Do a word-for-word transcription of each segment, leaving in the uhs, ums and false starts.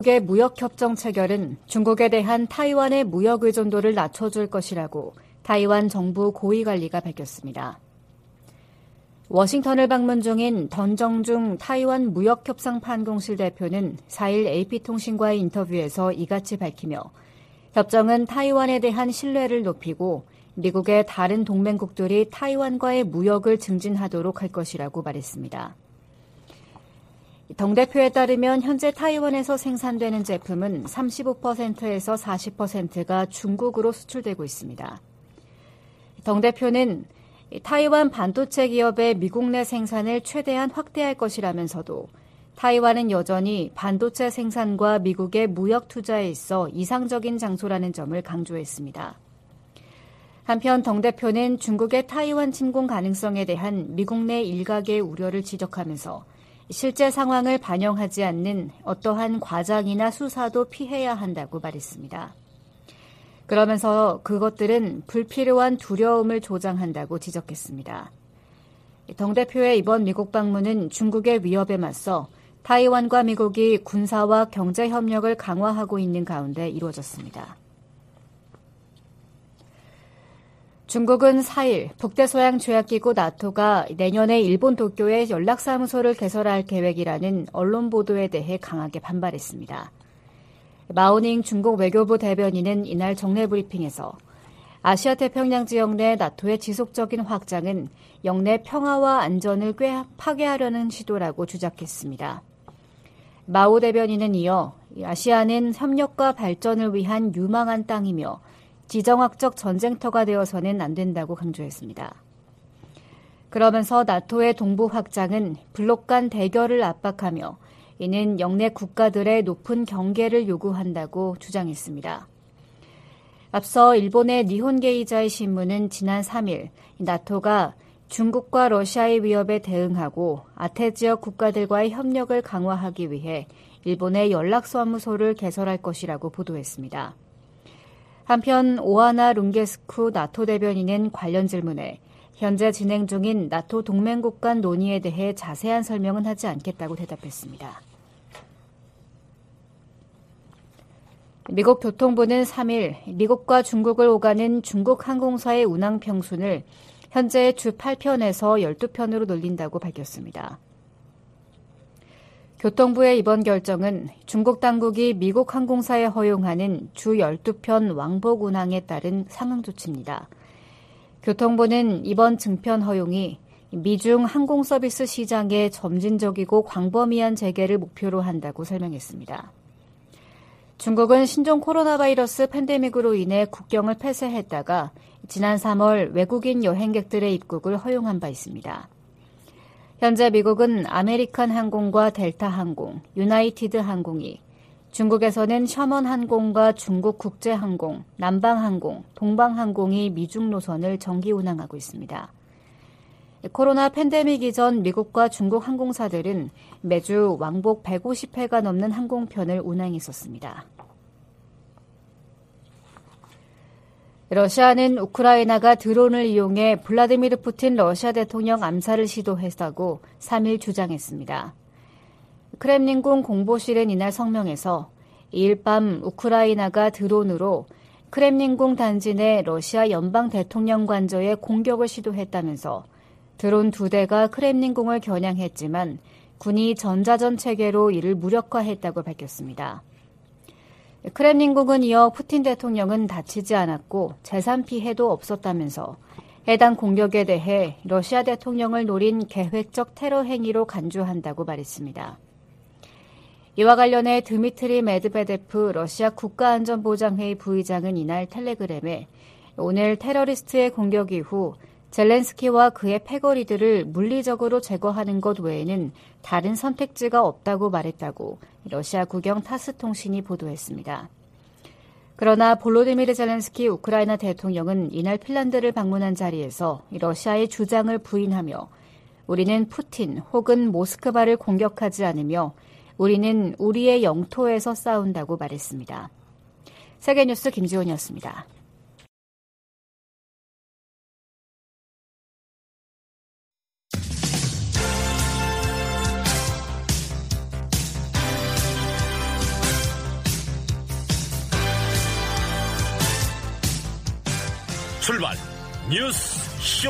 미국의 무역협정 체결은 중국에 대한 타이완의 무역 의존도를 낮춰줄 것이라고 타이완 정부 고위관리가 밝혔습니다. 워싱턴을 방문 중인 던정중 타이완 무역협상판공실 대표는 사일 에이피통신과의 인터뷰에서 이같이 밝히며 협정은 타이완에 대한 신뢰를 높이고 미국의 다른 동맹국들이 타이완과의 무역을 증진하도록 할 것이라고 말했습니다. 덩 대표에 따르면 현재 타이완에서 생산되는 제품은 삼십오 퍼센트에서 사십 퍼센트가 중국으로 수출되고 있습니다. 덩 대표는 타이완 반도체 기업의 미국 내 생산을 최대한 확대할 것이라면서도 타이완은 여전히 반도체 생산과 미국의 무역 투자에 있어 이상적인 장소라는 점을 강조했습니다. 한편 덩 대표는 중국의 타이완 침공 가능성에 대한 미국 내 일각의 우려를 지적하면서 실제 상황을 반영하지 않는 어떠한 과장이나 수사도 피해야 한다고 말했습니다. 그러면서 그것들은 불필요한 두려움을 조장한다고 지적했습니다. 덩 대표의 이번 미국 방문은 중국의 위협에 맞서 타이완과 미국이 군사와 경제 협력을 강화하고 있는 가운데 이루어졌습니다. 중국은 사일 북대서양조약기구 나토가 내년에 일본 도쿄에 연락사무소를 개설할 계획이라는 언론 보도에 대해 강하게 반발했습니다. 마오닝 중국 외교부 대변인은 이날 정례 브리핑에서 아시아 태평양 지역 내 나토의 지속적인 확장은 영내 평화와 안전을 꽤 파괴하려는 시도라고 주장했습니다. 마오 대변인은 이어 아시아는 협력과 발전을 위한 유망한 땅이며 지정학적 전쟁터가 되어서는 안 된다고 강조했습니다. 그러면서 나토의 동부 확장은 블록 간 대결을 압박하며 이는 영내 국가들의 높은 경계를 요구한다고 주장했습니다. 앞서 일본의 니혼게이자이 신문은 지난 삼일 나토가 중국과 러시아의 위협에 대응하고 아태 지역 국가들과의 협력을 강화하기 위해 일본의 연락사무소를 개설할 것이라고 보도했습니다. 한편 오하나 룽게스쿠 나토 대변인은 관련 질문에 현재 진행 중인 나토 동맹국 간 논의에 대해 자세한 설명은 하지 않겠다고 대답했습니다. 미국 교통부는 삼일 미국과 중국을 오가는 중국 항공사의 운항 평순을 현재 주 팔 편에서 열두 편으로 늘린다고 밝혔습니다. 교통부의 이번 결정은 중국 당국이 미국 항공사에 허용하는 주 열두 편 왕복 운항에 따른 상응 조치입니다. 교통부는 이번 증편 허용이 미중 항공 서비스 시장의 점진적이고 광범위한 재개를 목표로 한다고 설명했습니다. 중국은 신종 코로나 바이러스 팬데믹으로 인해 국경을 폐쇄했다가 지난 삼월 외국인 여행객들의 입국을 허용한 바 있습니다. 현재 미국은 아메리칸 항공과 델타 항공, 유나이티드 항공이, 중국에서는 셔먼 항공과 중국 국제항공, 남방항공, 동방항공이 미중 노선을 정기 운항하고 있습니다. 코로나 팬데믹 이전 미국과 중국 항공사들은 매주 왕복 백오십 회가 넘는 항공편을 운항했었습니다. 러시아는 우크라이나가 드론을 이용해 블라디미르 푸틴 러시아 대통령 암살을 시도했다고 삼일 주장했습니다. 크렘린궁 공보실은 이날 성명에서 이일 밤 우크라이나가 드론으로 크렘린궁 단지 내 러시아 연방 대통령 관저에 공격을 시도했다면서 드론 두 대가 크렘린궁을 겨냥했지만 군이 전자전 체계로 이를 무력화했다고 밝혔습니다. 크렘린궁은 이어 푸틴 대통령은 다치지 않았고 재산 피해도 없었다면서 해당 공격에 대해 러시아 대통령을 노린 계획적 테러 행위로 간주한다고 말했습니다. 이와 관련해 드미트리 메드베데프 러시아 국가안전보장회의 부의장은 이날 텔레그램에 오늘 테러리스트의 공격 이후 젤렌스키와 그의 패거리들을 물리적으로 제거하는 것 외에는 다른 선택지가 없다고 말했다고 러시아 국영 타스 통신이 보도했습니다. 그러나 볼로디미르 젤렌스키 우크라이나 대통령은 이날 핀란드를 방문한 자리에서 러시아의 주장을 부인하며 우리는 푸틴 혹은 모스크바를 공격하지 않으며 우리는 우리의 영토에서 싸운다고 말했습니다. 세계뉴스 김지원이었습니다. 출발 뉴스 쇼.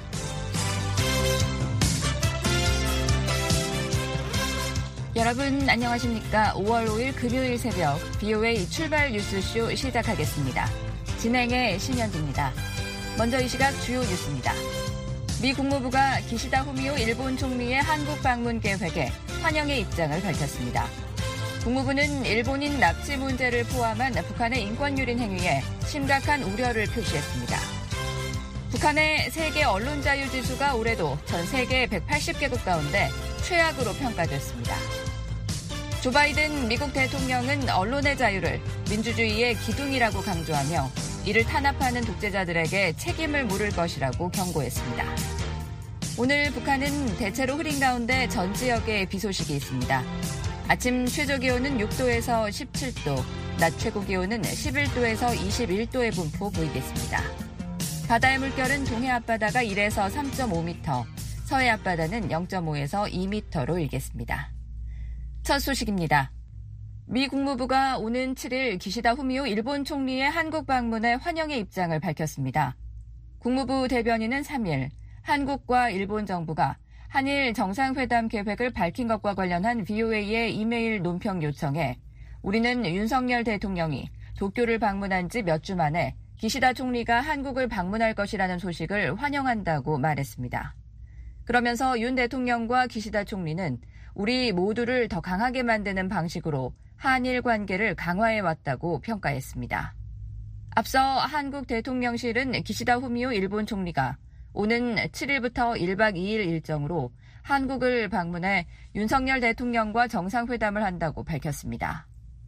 여러분 안녕하십니까? 오월 오일 금요일 새벽 비오에이 출발 뉴스쇼 시작하겠습니다. 진행의 신현주입니다. 먼저 이 시각 주요 뉴스입니다. 미 국무부가 기시다 후미오 일본 총리의 한국 방문 계획에 환영의 입장을 밝혔습니다. 국무부는 일본인 납치 문제를 포함한 북한의 인권유린 행위에 심각한 우려를 표시했습니다. 북한의 세계 언론 자유 지수가 올해도 전 세계 백팔십 개국 가운데 최악으로 평가됐습니다. 조 바이든 미국 대통령은 언론의 자유를 민주주의의 기둥이라고 강조하며 이를 탄압하는 독재자들에게 책임을 물을 것이라고 경고했습니다. 오늘 북한은 대체로 흐린 가운데 전 지역에 비 소식이 있습니다. 아침 최저기온은 육 도에서 십칠 도, 낮 최고기온은 십일 도에서 이십일 도의 분포 보이겠습니다. 바다의 물결은 동해 앞바다가 일에서 삼 점 오 미터, 서해 앞바다는 영 점 오에서 이 미터로 일겠습니다. 첫 소식입니다. 미 국무부가 오는 칠일 기시다 후미오 일본 총리의 한국 방문에 환영의 입장을 밝혔습니다. 국무부 대변인은 삼일 한국과 일본 정부가 한일 정상회담 계획을 밝힌 것과 관련한 비오에이의 이메일 논평 요청에 우리는 윤석열 대통령이 도쿄를 방문한 지 몇 주 만에 기시다 총리가 한국을 방문할 것이라는 소식을 환영한다고 말했습니다. 그러면서 윤 대통령과 기시다 총리는 우리 모두를 더 강하게 만드는 방식으로 한일 관계를 강화해왔다고 평가했습니다. 앞서 한국 대통령실은 기시다 후미오 일본 총리가 오는 칠일부터 일박 이일 일정으로 한국을 방문해 윤석열 대통령과 정상회담을 한다고 밝혔습니다.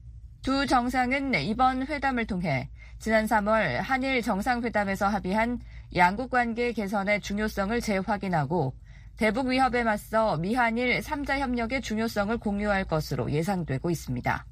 두 정상은 이번 회담을 통해 지난 삼월 한일 정상회담에서 합의한 양국 관계 개선의 중요성을 재확인하고 대북 위협에 맞서 미한일 삼 자 협력의 중요성을 공유할 것으로 예상되고 있습니다.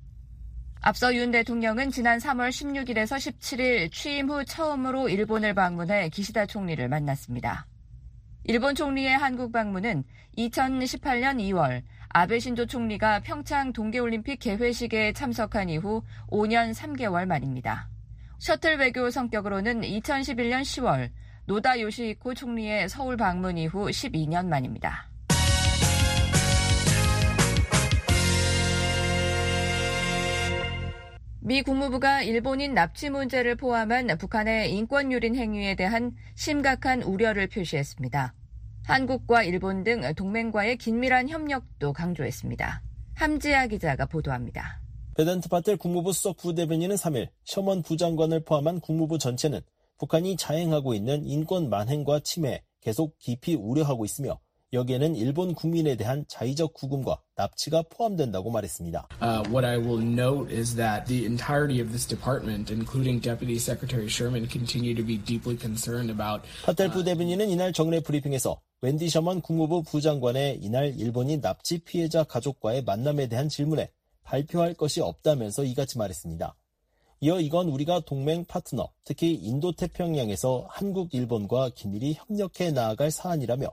앞서 윤 대통령은 지난 삼월 십육일에서 십칠일 취임 후 처음으로 일본을 방문해 기시다 총리를 만났습니다. 일본 총리의 한국 방문은 이천십팔년 이월 아베 신조 총리가 평창 동계올림픽 개회식에 참석한 이후 오 년 삼 개월 만입니다. 셔틀 외교 성격으로는 이천십일년 시월 노다 요시히코 총리의 서울 방문 이후 십이 년 만입니다. 미 국무부가 일본인 납치 문제를 포함한 북한의 인권유린 행위에 대한 심각한 우려를 표시했습니다. 한국과 일본 등 동맹과의 긴밀한 협력도 강조했습니다. 함지아 기자가 보도합니다. 베단트 파텔 국무부 수석 부대변인은 삼일 셔먼 부장관을 포함한 국무부 전체는 북한이 자행하고 있는 인권 만행과 침해 계속 깊이 우려하고 있으며 여기에는 일본 국민에 대한 자의적 구금과 납치가 포함된다고 말했습니다. Uh, what I will note is that the entirety of this department, including Deputy Secretary Sherman, continue to be deeply concerned about. 파텔 부대변인은 이날 정례 브리핑에서 웬디 셔먼 국무부 부장관의 이날 일본인 납치 피해자 가족과의 만남에 대한 질문에 발표할 것이 없다면서 이같이 말했습니다. 이어 이건 우리가 동맹 파트너, 특히 인도태평양에서 한국, 일본과 긴밀히 협력해 나아갈 사안이라며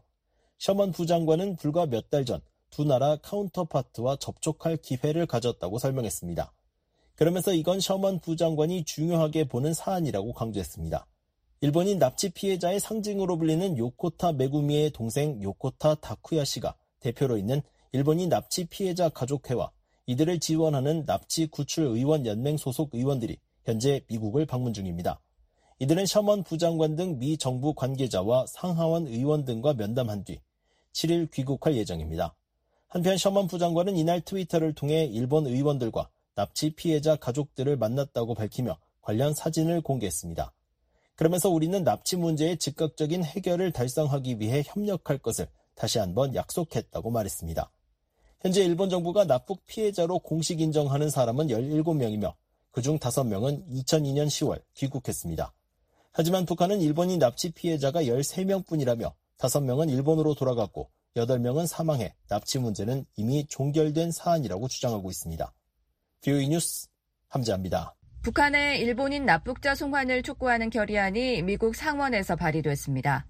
셔먼 부장관은 불과 몇 달 전 두 나라 카운터파트와 접촉할 기회를 가졌다고 설명했습니다. 그러면서 이건 셔먼 부장관이 중요하게 보는 사안이라고 강조했습니다. 일본인 납치 피해자의 상징으로 불리는 요코타 메구미의 동생 요코타 다쿠야 씨가 대표로 있는 일본인 납치 피해자 가족회와 이들을 지원하는 납치 구출 의원 연맹 소속 의원들이 현재 미국을 방문 중입니다. 이들은 셔먼 부장관 등 미 정부 관계자와 상하원 의원 등과 면담한 뒤 칠일 귀국할 예정입니다. 한편 셔먼 부장관은 이날 트위터를 통해 일본 의원들과 납치 피해자 가족들을 만났다고 밝히며 관련 사진을 공개했습니다. 그러면서 우리는 납치 문제의 즉각적인 해결을 달성하기 위해 협력할 것을 다시 한번 약속했다고 말했습니다. 현재 일본 정부가 납북 피해자로 공식 인정하는 사람은 열일곱 명이며 그중 다섯 명은 이천이년 시월 귀국했습니다. 하지만 북한은 일본인 납치 피해자가 열세 명뿐이라며 다섯 명은 일본으로 돌아갔고 여덟 명은 사망해 납치 문제는 이미 종결된 사안이라고 주장하고 있습니다. 비오이 뉴스 함지아입니다. 북한의 일본인 납북자 송환을 촉구하는 결의안이 미국 상원에서 발의됐습니다.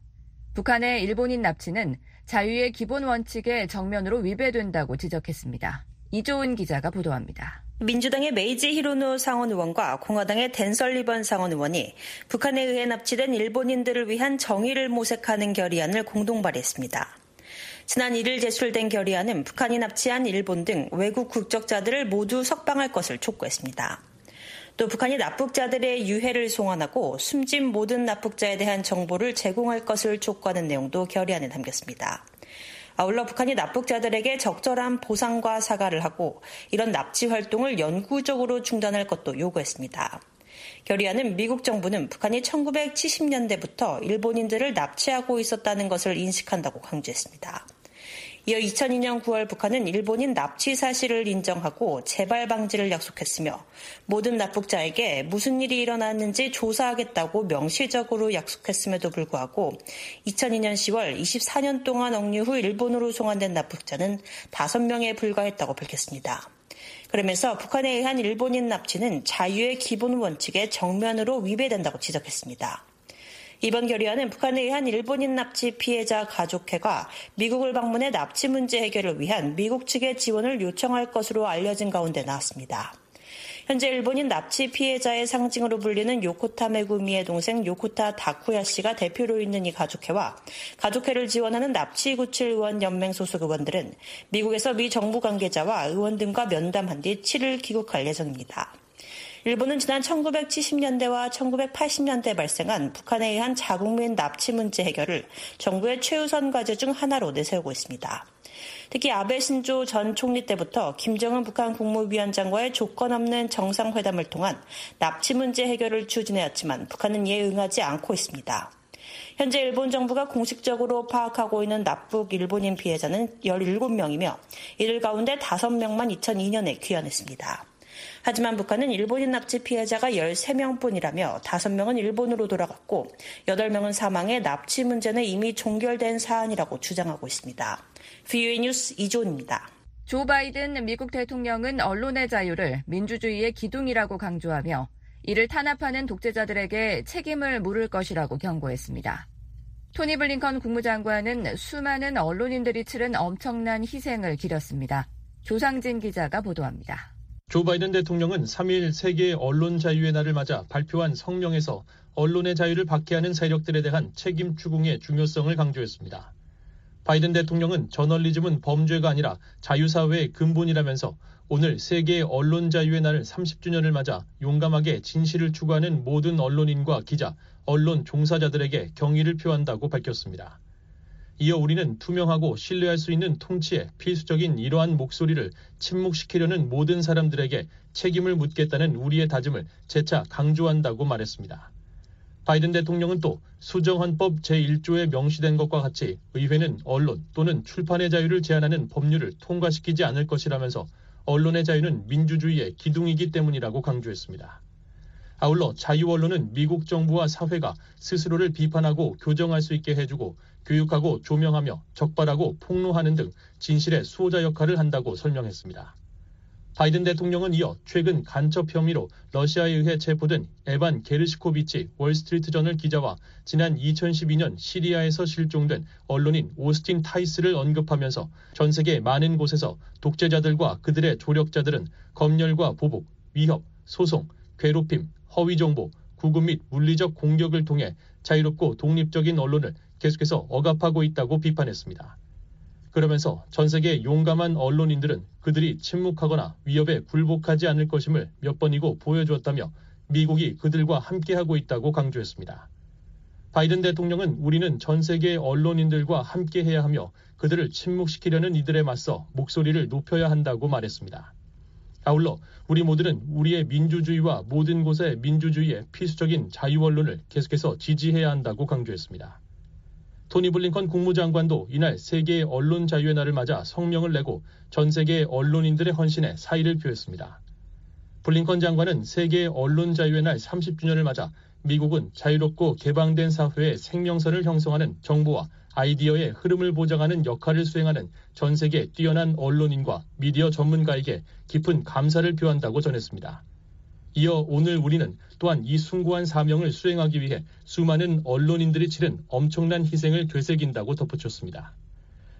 북한의 일본인 납치는 자유의 기본 원칙에 정면으로 위배된다고 지적했습니다. 이조은 기자가 보도합니다. 민주당의 메이지 히로노 상원 의원과 공화당의 댄 설리번 상원 의원이 북한에 의해 납치된 일본인들을 위한 정의를 모색하는 결의안을 공동 발의했습니다. 지난 일 일 제출된 결의안은 북한이 납치한 일본 등 외국 국적자들을 모두 석방할 것을 촉구했습니다. 또 북한이 납북자들의 유해를 송환하고 숨진 모든 납북자에 대한 정보를 제공할 것을 촉구하는 내용도 결의안에 담겼습니다. 아울러 북한이 납북자들에게 적절한 보상과 사과를 하고 이런 납치 활동을 영구적으로 중단할 것도 요구했습니다. 결의안은 미국 정부는 북한이 천구백칠십 년대부터 일본인들을 납치하고 있었다는 것을 인식한다고 강조했습니다. 이어 이천이 년 구월 북한은 일본인 납치 사실을 인정하고 재발 방지를 약속했으며 모든 납북자에게 무슨 일이 일어났는지 조사하겠다고 명시적으로 약속했음에도 불구하고 이천이 년 시월 이십사 년 동안 억류 후 일본으로 송환된 납북자는 다섯 명에 불과했다고 밝혔습니다. 그러면서 북한에 의한 일본인 납치는 자유의 기본 원칙에 정면으로 위배된다고 지적했습니다. 이번 결의안은 북한에 의한 일본인 납치 피해자 가족회가 미국을 방문해 납치 문제 해결을 위한 미국 측의 지원을 요청할 것으로 알려진 가운데 나왔습니다. 현재 일본인 납치 피해자의 상징으로 불리는 요코타 메구미의 동생 요코타 다쿠야 씨가 대표로 있는 이 가족회와 가족회를 지원하는 납치구칠 의원 연맹 소속 의원들은 미국에서 미 정부 관계자와 의원 등과 면담한 뒤 칠 일 귀국할 예정입니다. 일본은 지난 천구백칠십 년대와 천구백팔십 년대에 발생한 북한에 의한 자국민 납치 문제 해결을 정부의 최우선 과제 중 하나로 내세우고 있습니다. 특히 아베 신조 전 총리 때부터 김정은 북한 국무위원장과의 조건 없는 정상회담을 통한 납치 문제 해결을 추진해왔지만 북한은 이에 응하지 않고 있습니다. 현재 일본 정부가 공식적으로 파악하고 있는 납북 일본인 피해자는 열일곱 명이며 이들 가운데 다섯 명만 이천이 년에 귀환했습니다. 하지만 북한은 일본인 납치 피해자가 열세 명뿐이라며 다섯 명은 일본으로 돌아갔고 여덟 명은 사망해 납치 문제는 이미 종결된 사안이라고 주장하고 있습니다. 브이오에이 뉴스 이조은입니다. 조 바이든 미국 대통령은 언론의 자유를 민주주의의 기둥이라고 강조하며 이를 탄압하는 독재자들에게 책임을 물을 것이라고 경고했습니다. 토니 블링컨 국무장관은 수많은 언론인들이 치른 엄청난 희생을 기렸습니다. 조상진 기자가 보도합니다. 조 바이든 대통령은 삼 일 세계 언론 자유의 날을 맞아 발표한 성명에서 언론의 자유를 박해하는 세력들에 대한 책임 추궁의 중요성을 강조했습니다. 바이든 대통령은 저널리즘은 범죄가 아니라 자유사회의 근본이라면서 오늘 세계 언론 자유의 날 삼십 주년을 맞아 용감하게 진실을 추구하는 모든 언론인과 기자, 언론 종사자들에게 경의를 표한다고 밝혔습니다. 이어 우리는 투명하고 신뢰할 수 있는 통치의 필수적인 이러한 목소리를 침묵시키려는 모든 사람들에게 책임을 묻겠다는 우리의 다짐을 재차 강조한다고 말했습니다. 바이든 대통령은 또 수정헌법 제일 조에 명시된 것과 같이 의회는 언론 또는 출판의 자유를 제한하는 법률을 통과시키지 않을 것이라면서 언론의 자유는 민주주의의 기둥이기 때문이라고 강조했습니다. 아울러 자유 언론은 미국 정부와 사회가 스스로를 비판하고 교정할 수 있게 해주고 교육하고 조명하며 적발하고 폭로하는 등 진실의 수호자 역할을 한다고 설명했습니다. 바이든 대통령은 이어 최근 간첩 혐의로 러시아에 의해 체포된 에반 게르시코비치 월스트리트저널 기자와 지난 이천십이 년 시리아에서 실종된 언론인 오스틴 타이스를 언급하면서 전 세계 많은 곳에서 독재자들과 그들의 조력자들은 검열과 보복, 위협, 소송, 괴롭힘, 허위 정보, 구금 및 물리적 공격을 통해 자유롭고 독립적인 언론을 계속해서 억압하고 있다고 비판했습니다. 그러면서 전 세계 용감한 언론인들은 그들이 침묵하거나 위협에 굴복하지 않을 것임을 몇 번이고 보여주었다며 미국이 그들과 함께하고 있다고 강조했습니다. 바이든 대통령은 우리는 전 세계의 언론인들과 함께해야 하며 그들을 침묵시키려는 이들에 맞서 목소리를 높여야 한다고 말했습니다. 아울러 우리 모두는 우리의 민주주의와 모든 곳의 민주주의의 필수적인 자유 언론을 계속해서 지지해야 한다고 강조했습니다. 토니 블링컨 국무장관도 이날 세계 언론 자유의 날을 맞아 성명을 내고 전 세계 언론인들의 헌신에 사의를 표했습니다. 블링컨 장관은 세계 언론 자유의 날 삼십 주년을 맞아 미국은 자유롭고 개방된 사회의 생명선을 형성하는 정보와 아이디어의 흐름을 보장하는 역할을 수행하는 전 세계 뛰어난 언론인과 미디어 전문가에게 깊은 감사를 표한다고 전했습니다. 이어 오늘 우리는 또한 이 숭고한 사명을 수행하기 위해 수많은 언론인들이 치른 엄청난 희생을 되새긴다고 덧붙였습니다.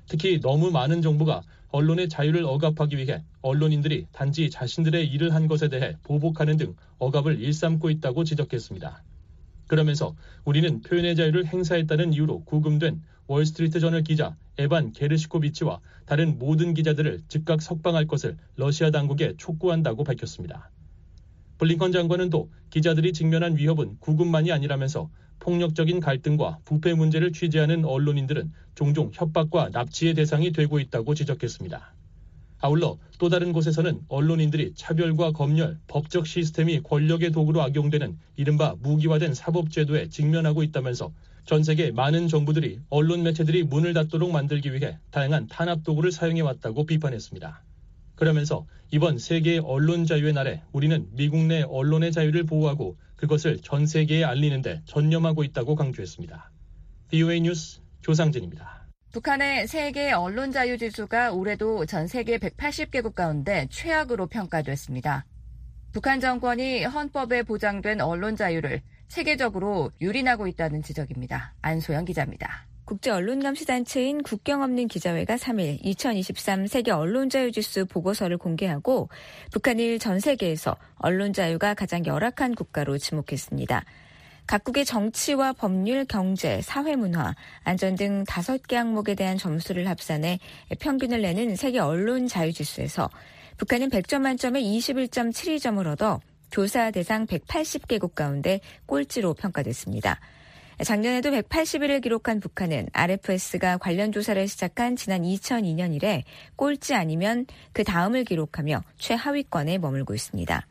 특히 너무 많은 정부가 언론의 자유를 억압하기 위해 언론인들이 단지 자신들의 일을 한 것에 대해 보복하는 등 억압을 일삼고 있다고 지적했습니다. 그러면서 우리는 표현의 자유를 행사했다는 이유로 구금된 월스트리트저널 기자 에반 게르시코비치와 다른 모든 기자들을 즉각 석방할 것을 러시아 당국에 촉구한다고 밝혔습니다. 블링컨 장관은 또 기자들이 직면한 위협은 구금만이 아니라면서 폭력적인 갈등과 부패 문제를 취재하는 언론인들은 종종 협박과 납치의 대상이 되고 있다고 지적했습니다. 아울러 또 다른 곳에서는 언론인들이 차별과 검열, 법적 시스템이 권력의 도구로 악용되는 이른바 무기화된 사법제도에 직면하고 있다면서 전 세계 많은 정부들이 언론 매체들이 문을 닫도록 만들기 위해 다양한 탄압 도구를 사용해왔다고 비판했습니다. 그러면서 이번 세계 언론 자유의 날에 우리는 미국 내 언론의 자유를 보호하고 그것을 전 세계에 알리는 데 전념하고 있다고 강조했습니다. 브이오에이 뉴스 조상진입니다. 북한의 세계 언론 자유 지수가 올해도 전 세계 백팔십 개국 가운데 최악으로 평가됐습니다. 북한 정권이 헌법에 보장된 언론 자유를 세계적으로 유린하고 있다는 지적입니다. 안소영 기자입니다. 국제언론감시단체인 국경없는 기자회가 삼 일 이천이십삼 세계 언론자유지수 보고서를 공개하고 북한을 전 세계에서 언론자유가 가장 열악한 국가로 지목했습니다. 각국의 정치와 법률, 경제, 사회문화, 안전 등 다섯 개 항목에 대한 점수를 합산해 평균을 내는 세계 언론자유지수에서 북한은 백 점 만점에 이십일 점 칠이 점을 얻어 조사 대상 백팔십 개국 가운데 꼴찌로 평가됐습니다. 작년에도 백팔십일을 기록한 북한은 알에프에스가 관련 조사를 시작한 지난 이천이 년 이래 꼴찌 아니면 그 다음을 기록하며 최하위권에 머물고 있습니다.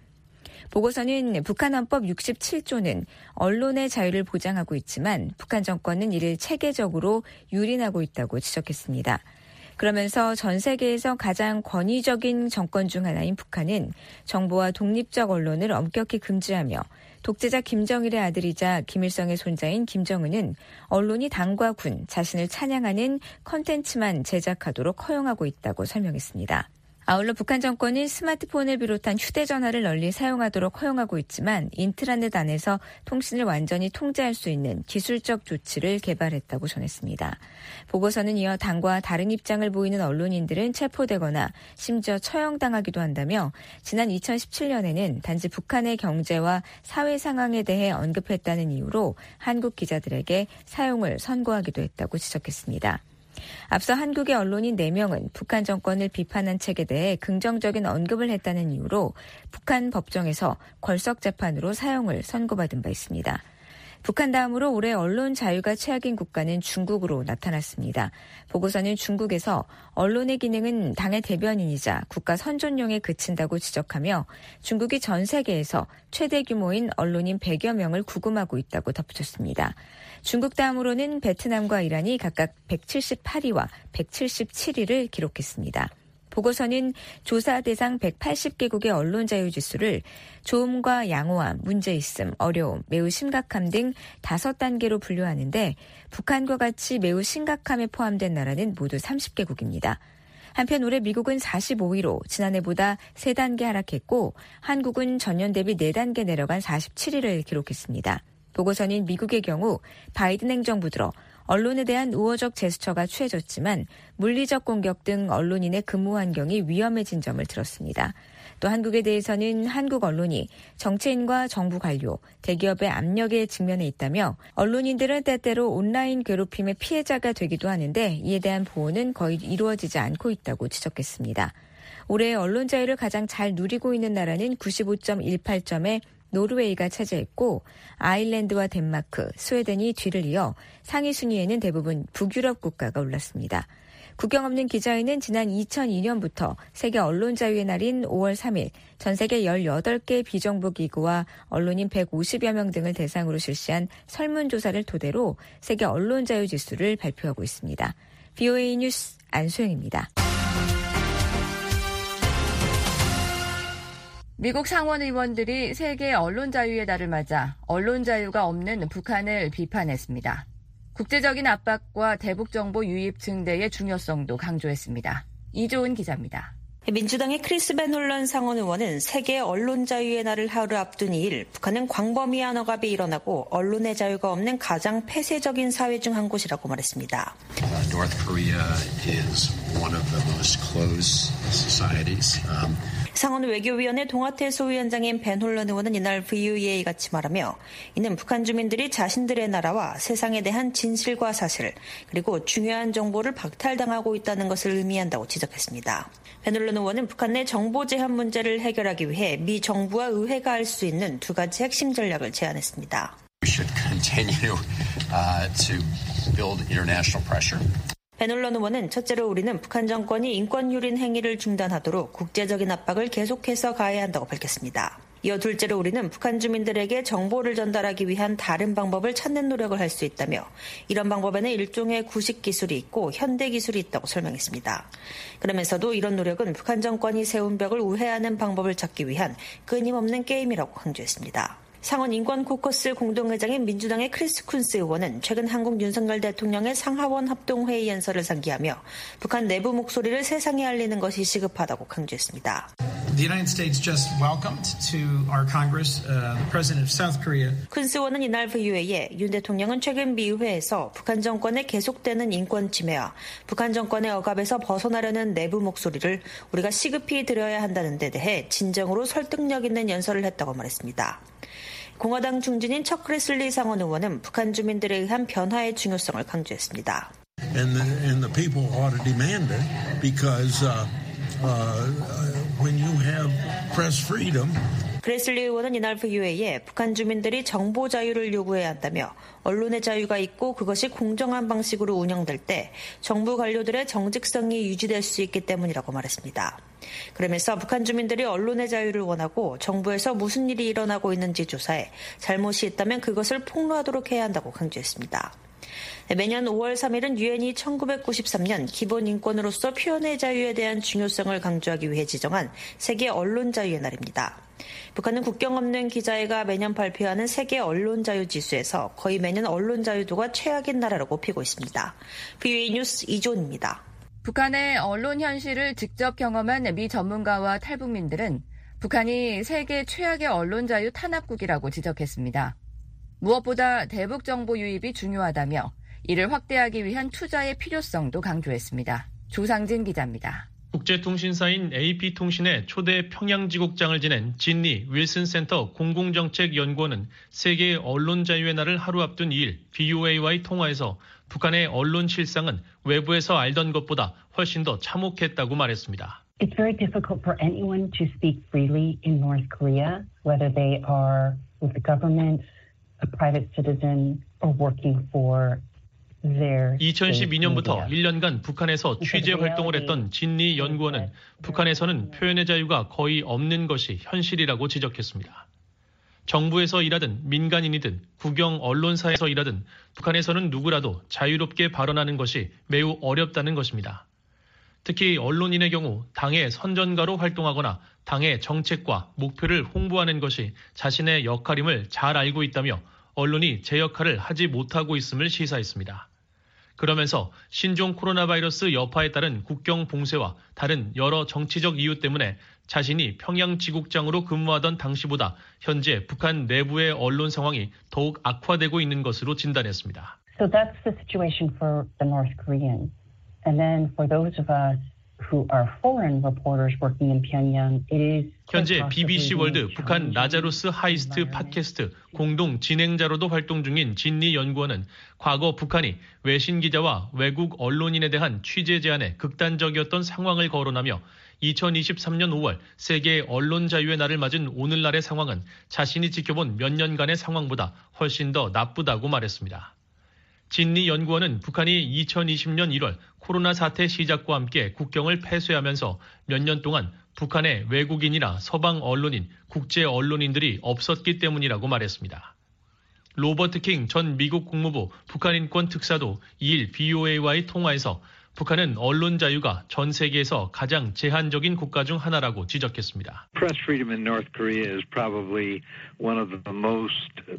보고서는 북한 헌법 육십칠 조는 언론의 자유를 보장하고 있지만 북한 정권은 이를 체계적으로 유린하고 있다고 지적했습니다. 그러면서 전 세계에서 가장 권위적인 정권 중 하나인 북한은 정보와 독립적 언론을 엄격히 금지하며 독재자 김정일의 아들이자 김일성의 손자인 김정은은 언론이 당과 군, 자신을 찬양하는 컨텐츠만 제작하도록 허용하고 있다고 설명했습니다. 아울러 북한 정권은 스마트폰을 비롯한 휴대전화를 널리 사용하도록 허용하고 있지만 인트라넷 안에서 통신을 완전히 통제할 수 있는 기술적 조치를 개발했다고 전했습니다. 보고서는 이어 당과 다른 입장을 보이는 언론인들은 체포되거나 심지어 처형당하기도 한다며 지난 이천십칠 년에는 단지 북한의 경제와 사회 상황에 대해 언급했다는 이유로 한국 기자들에게 사용을 선고하기도 했다고 지적했습니다. 앞서 한국의 언론인 네 명은 북한 정권을 비판한 책에 대해 긍정적인 언급을 했다는 이유로 북한 법정에서 걸석 재판으로 사형을 선고받은 바 있습니다. 북한 다음으로 올해 언론 자유가 최악인 국가는 중국으로 나타났습니다. 보고서는 중국에서 언론의 기능은 당의 대변인이자 국가 선전용에 그친다고 지적하며 중국이 전 세계에서 최대 규모인 언론인 백여 명을 구금하고 있다고 덧붙였습니다. 중국 다음으로는 베트남과 이란이 각각 백칠십팔 위와 백칠십칠 위를 기록했습니다. 보고서는 조사 대상 백팔십 개국의 언론 자유 지수를 좋음과 양호함, 문제있음, 어려움, 매우 심각함 등 다섯 단계로 분류하는데 북한과 같이 매우 심각함에 포함된 나라는 모두 삼십 개국입니다. 한편 올해 미국은 사십오 위로 지난해보다 세 단계 하락했고 한국은 전년 대비 네 단계 내려간 사십칠 위를 기록했습니다. 보고서는 미국의 경우 바이든 행정부 들어 언론에 대한 우호적 제스처가 취해졌지만 물리적 공격 등 언론인의 근무 환경이 위험해진 점을 들었습니다. 또 한국에 대해서는 한국 언론이 정치인과 정부 관료, 대기업의 압력에 직면해 있다며 언론인들은 때때로 온라인 괴롭힘의 피해자가 되기도 하는데 이에 대한 보호는 거의 이루어지지 않고 있다고 지적했습니다. 올해 언론 자유를 가장 잘 누리고 있는 나라는 구십오 점 일팔 점에 노르웨이가 차지했고 아일랜드와 덴마크, 스웨덴이 뒤를 이어 상위 순위에는 대부분 북유럽 국가가 올랐습니다. 국경 없는 기자회는 지난 이천이 년부터 세계 언론자유의 날인 오월 삼 일 전 세계 열여덟 개 비정부 기구와 언론인 백오십여 명 등을 대상으로 실시한 설문조사를 토대로 세계 언론자유 지수를 발표하고 있습니다. 브이오에이 뉴스 안소영입니다. 미국 상원 의원들이 세계 언론 자유의 날을 맞아 언론 자유가 없는 북한을 비판했습니다. 국제적인 압박과 대북 정보 유입 증대의 중요성도 강조했습니다. 이조은 기자입니다. 민주당의 크리스 베놀런 상원 의원은 세계 언론 자유의 날을 하루 앞둔 이 일 북한은 광범위한 억압이 일어나고 언론의 자유가 없는 가장 폐쇄적인 사회 중 한 곳이라고 말했습니다. Uh, North Korea is one of the most closed societies. Um, 상원 외교위원회 동아태 소위원장인 벤홀런 의원은 이날 브이오에이에 같이 말하며 이는 북한 주민들이 자신들의 나라와 세상에 대한 진실과 사실 그리고 중요한 정보를 박탈당하고 있다는 것을 의미한다고 지적했습니다. 벤홀런 의원은 북한 내 정보 제한 문제를 해결하기 위해 미 정부와 의회가 할 수 있는 두 가지 핵심 전략을 제안했습니다. We should continue uh, to build international pressure. 벤홀런 의원은 첫째로 우리는 북한 정권이 인권 유린 행위를 중단하도록 국제적인 압박을 계속해서 가해야 한다고 밝혔습니다. 이어 둘째로 우리는 북한 주민들에게 정보를 전달하기 위한 다른 방법을 찾는 노력을 할 수 있다며 이런 방법에는 일종의 구식 기술이 있고 현대 기술이 있다고 설명했습니다. 그러면서도 이런 노력은 북한 정권이 세운 벽을 우회하는 방법을 찾기 위한 끊임없는 게임이라고 강조했습니다. 상원 인권 코커스 공동회장인 민주당의 크리스 쿤스 의원은 최근 한국 윤석열 대통령의 상하원 합동회의 연설을 상기하며 북한 내부 목소리를 세상에 알리는 것이 시급하다고 강조했습니다. The United States just welcomed to our Congress uh, the President of South Korea. 쿤스 의원은 이날 브이오에이에 윤 대통령은 최근 미의회에서 북한 정권의 계속되는 인권 침해와 북한 정권의 억압에서 벗어나려는 내부 목소리를 우리가 시급히 들어야 한다는 데 대해 진정으로 설득력 있는 연설을 했다고 말했습니다. 공화당 중진인 척 그레슬리 상원 의원은 북한 주민들에 의한 변화의 중요성을 강조했습니다. And the, and the people ought to demand it because uh, uh, when you have press freedom. 그레슬리 의원은 이날 브이오에이에 북한 주민들이 정보 자유를 요구해야 한다며 언론의 자유가 있고 그것이 공정한 방식으로 운영될 때 정부 관료들의 정직성이 유지될 수 있기 때문이라고 말했습니다. 그러면서 북한 주민들이 언론의 자유를 원하고 정부에서 무슨 일이 일어나고 있는지 조사해 잘못이 있다면 그것을 폭로하도록 해야 한다고 강조했습니다. 매년 오월 삼일은 유엔이 천구백구십삼 년 기본 인권으로서 표현의 자유에 대한 중요성을 강조하기 위해 지정한 세계 언론 자유의 날입니다. 북한은 국경 없는 기자회가 매년 발표하는 세계 언론 자유 지수에서 거의 매년 언론 자유도가 최악인 나라로 꼽히고 있습니다. 브이오에이 뉴스 이존입니다. 북한의 언론 현실을 직접 경험한 미 전문가와 탈북민들은 북한이 세계 최악의 언론 자유 탄압국이라고 지적했습니다. 무엇보다 대북 정보 유입이 중요하다며 이를 확대하기 위한 투자의 필요성도 강조했습니다. 조상진 기자입니다. 국제통신사인 에이피통신의 초대 평양지국장을 지낸 진리 윌슨 센터 공공정책연구원은 세계 언론 자유의 날을 하루 앞둔 이 일 브이오에이와의 통화에서 북한의 언론 실상은 외부에서 알던 것보다 훨씬 더 참혹했다고 말했습니다. It's very difficult for anyone to speak freely in North Korea, whether they are with the government, a private citizen, or working for 이천십이 년부터 일 년간 북한에서 취재 활동을 했던 진리 연구원은 북한에서는 표현의 자유가 거의 없는 것이 현실이라고 지적했습니다. 정부에서 일하든 민간인이든 국영 언론사에서 일하든 북한에서는 누구라도 자유롭게 발언하는 것이 매우 어렵다는 것입니다. 특히 언론인의 경우 당의 선전가로 활동하거나 당의 정책과 목표를 홍보하는 것이 자신의 역할임을 잘 알고 있다며 언론이 제 역할을 하지 못하고 있음을 시사했습니다. 그러면서 신종 코로나 바이러스 여파에 따른 국경 봉쇄와 다른 여러 정치적 이유 때문에 자신이 평양 지국장으로 근무하던 당시보다 현재 북한 내부의 언론 상황이 더욱 악화되고 있는 것으로 진단했습니다. So that's the situation for the North Koreans. And then for those of us who are foreign reporters working in Pyongyang, it is 현재 비비씨 월드 북한 라자루스 하이스트 팟캐스트 공동 진행자로도 활동 중인 진리 연구원은 과거 북한이 외신 기자와 외국 언론인에 대한 취재 제한에 극단적이었던 상황을 거론하며 이천이십삼 년 오월 세계 언론 자유의 날을 맞은 오늘날의 상황은 자신이 지켜본 몇 년간의 상황보다 훨씬 더 나쁘다고 말했습니다. 진리 연구원은 북한이 이천이십 년 일월 코로나 사태 시작과 함께 국경을 폐쇄하면서 몇 년 동안 북한의 외국인이나 서방 언론인, 국제 언론인들이 없었기 때문이라고 말했습니다. 로버트 킹 전 미국 국무부 북한 인권 특사도 이 일 브이오에이와의 통화에서 북한은 언론 자유가 전 세계에서 가장 제한적인 국가 중 하나라고 지적했습니다. Press freedom in North Korea is probably one of the most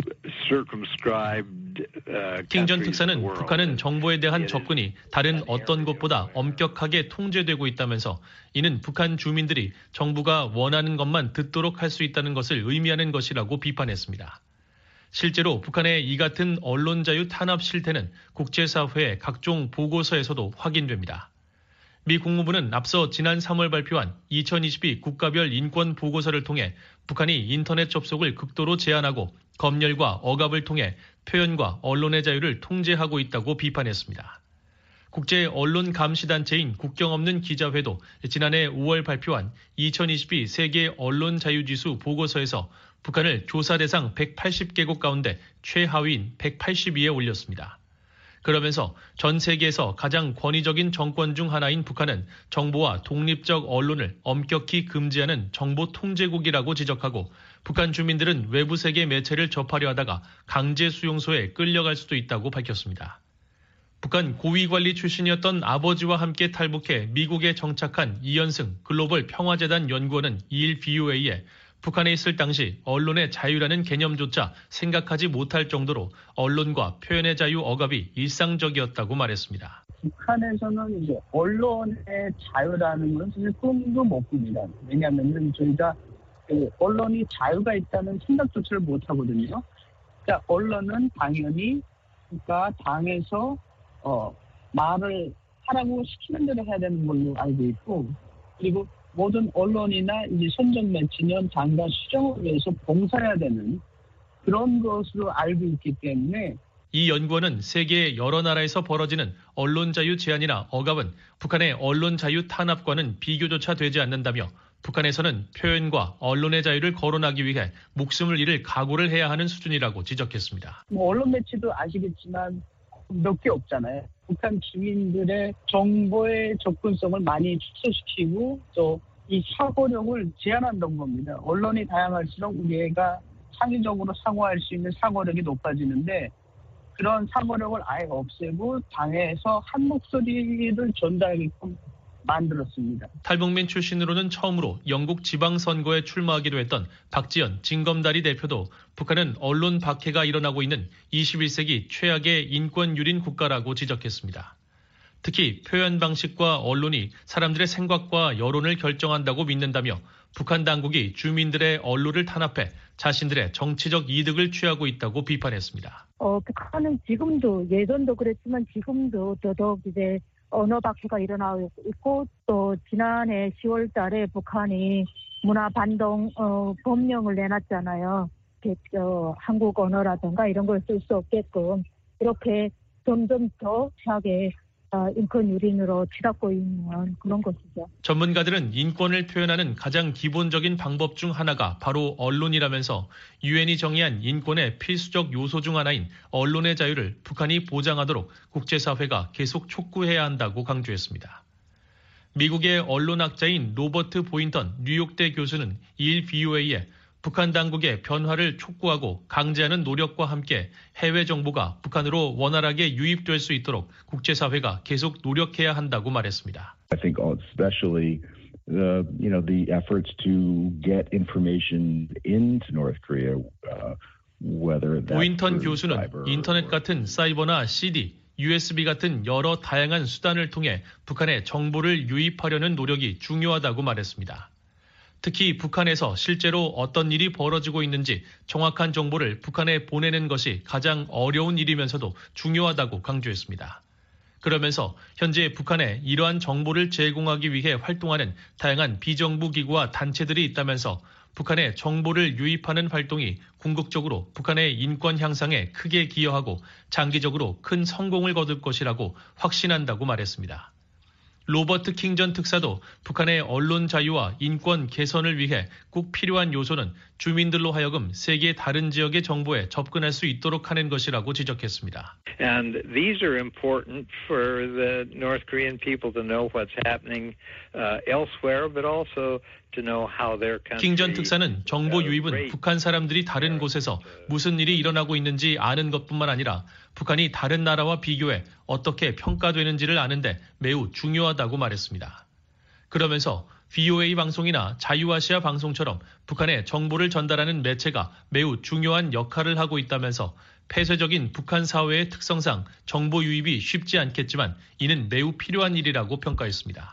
circumscribed uh, 킹전 특사는 북한은 정보에 대한 접근이 다른 어떤 곳보다 엄격하게 통제되고 있다면서 이는 북한 주민들이 정부가 원하는 것만 듣도록 할 수 있다는 것을 의미하는 것이라고 비판했습니다. 실제로 북한의 이 같은 언론 자유 탄압 실태는 국제사회의 각종 보고서에서도 확인됩니다. 미 국무부는 앞서 지난 삼월 발표한 이천이십이 국가별 인권 보고서를 통해 북한이 인터넷 접속을 극도로 제한하고 검열과 억압을 통해 표현과 언론의 자유를 통제하고 있다고 비판했습니다. 국제 언론 감시단체인 국경 없는 기자회도 지난해 오월 발표한 이천이십이 세계 언론 자유지수 보고서에서 북한을 조사 대상 백팔십 개국 가운데 최하위인 백팔십이에 올렸습니다. 그러면서 전 세계에서 가장 권위적인 정권 중 하나인 북한은 정보와 독립적 언론을 엄격히 금지하는 정보 통제국이라고 지적하고 북한 주민들은 외부 세계 매체를 접하려 하다가 강제 수용소에 끌려갈 수도 있다고 밝혔습니다. 북한 고위관리 출신이었던 아버지와 함께 탈북해 미국에 정착한 이현승 글로벌 평화재단 연구원은 이일 브이오에이에 북한에 있을 당시 언론의 자유라는 개념조차 생각하지 못할 정도로 언론과 표현의 자유 억압이 일상적이었다고 말했습니다. 북한에서는 이제 언론의 자유라는 건 사실 꿈도 못 꿉니다. 왜냐하면 저희가 그 언론이 자유가 있다는 생각조차를 못 하거든요. 그러니까 언론은 당연히 그러니까 당에서 어, 말을 하라고 시키는 대로 해야 되는 걸로 알고 있고, 그리고 모든 언론이나 이제 선정 매체는 당과 수정을 위해서 봉사해야 되는 그런 것으로 알고 있기 때문에 이 연구원은 세계 여러 나라에서 벌어지는 언론 자유 제한이나 억압은 북한의 언론 자유 탄압과는 비교조차 되지 않는다며 북한에서는 표현과 언론의 자유를 거론하기 위해 목숨을 잃을 각오를 해야 하는 수준이라고 지적했습니다. 뭐 언론 매체도 아시겠지만 몇 개 없잖아요. 북한 주민들의 정보의 접근성을 많이 축소시키고 또 이 사고력을 제한한다는 겁니다. 언론이 다양할수록 우리가 창의적으로 사고할 수 있는 사고력이 높아지는데 그런 사고력을 아예 없애고 당에서 한 목소리를 전달하게끔 만들었습니다. 탈북민 출신으로는 처음으로 영국 지방선거에 출마하기도 했던 박지연 진검다리 대표도 북한은 언론 박해가 일어나고 있는 이십일 세기 최악의 인권 유린 국가라고 지적했습니다. 특히 표현 방식과 언론이 사람들의 생각과 여론을 결정한다고 믿는다며 북한 당국이 주민들의 언론을 탄압해 자신들의 정치적 이득을 취하고 있다고 비판했습니다. 어, 북한은 지금도 예전도 그랬지만 지금도 더더욱 이제 언어 박해가 일어나고 있고 또 지난해 시월 달에 북한이 문화 반동 어, 법령을 내놨잖아요. 어, 한국 언어라든가 이런 걸 쓸 수 없게끔 이렇게 점점 더 최악의 어, 인권 유린으로 치닫고 있는 그런 것이죠. 전문가들은 인권을 표현하는 가장 기본적인 방법 중 하나가 바로 언론이라면서 유엔이 정의한 인권의 필수적 요소 중 하나인 언론의 자유를 북한이 보장하도록 국제사회가 계속 촉구해야 한다고 강조했습니다. 미국의 언론학자인 로버트 보인턴 뉴욕대 교수는 이일 브이오에이에 북한 당국의 변화를 촉구하고 강제하는 노력과 함께 해외 정보가 북한으로 원활하게 유입될 수 있도록 국제사회가 계속 노력해야 한다고 말했습니다. I think especially the you know the efforts to get information into North Korea, uh, whether that's 보인턴 교수는 인터넷 같은 사이버나 씨디, 유에스비 같은 여러 다양한 수단을 통해 북한에 정보를 유입하려는 노력이 중요하다고 말했습니다. 특히 북한에서 실제로 어떤 일이 벌어지고 있는지 정확한 정보를 북한에 보내는 것이 가장 어려운 일이면서도 중요하다고 강조했습니다. 그러면서 현재 북한에 이러한 정보를 제공하기 위해 활동하는 다양한 비정부 기구와 단체들이 있다면서 북한에 정보를 유입하는 활동이 궁극적으로 북한의 인권 향상에 크게 기여하고 장기적으로 큰 성공을 거둘 것이라고 확신한다고 말했습니다. 로버트 킹전 특사도 북한의 언론 자유와 인권 개선을 위해 꼭 필요한 요소는 주민들로 하여금 세계 다른 지역의 정보에 접근할 수 있도록 하는 것이라고 지적했습니다. And these are important for the North Korean people to know what's happening uh, elsewhere, but also to know how their country. 킹전 특사는 정보 유입은 북한 사람들이 다른 곳에서 무슨 일이 일어나고 있는지 아는 것뿐만 아니라 북한이 다른 나라와 비교해 어떻게 평가되는지를 아는데 매우 중요하다고 말했습니다. 그러면서 브이오에이 방송이나 자유아시아 방송처럼 북한에 정보를 전달하는 매체가 매우 중요한 역할을 하고 있다면서 폐쇄적인 북한 사회의 특성상 정보 유입이 쉽지 않겠지만 이는 매우 필요한 일이라고 평가했습니다.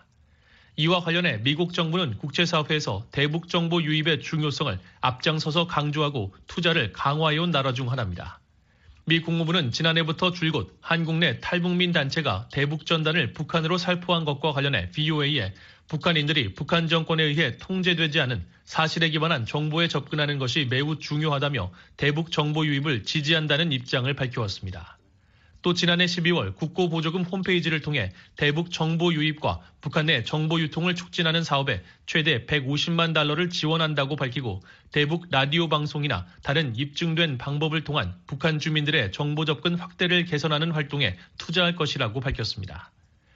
이와 관련해 미국 정부는 국제사회에서 대북 정보 유입의 중요성을 앞장서서 강조하고 투자를 강화해온 나라 중 하나입니다. 미 국무부는 지난해부터 줄곧 한국 내 탈북민 단체가 대북 전단을 북한으로 살포한 것과 관련해 브이오에이에 북한인들이 북한 정권에 의해 통제되지 않은 사실에 기반한 정보에 접근하는 것이 매우 중요하다며 대북 정보 유입을 지지한다는 입장을 밝혀왔습니다. 또 지난해 십이월 국고보조금 홈페이지를 통해 대북 정보 유입과 북한 내 정보 유통을 촉진하는 사업에 최대 백오십만 달러를 지원한다고 밝히고 대북 라디오 방송이나 다른 입증된 방법을 통한 북한 주민들의 정보 접근 확대를 개선하는 활동에 투자할 것이라고 밝혔습니다.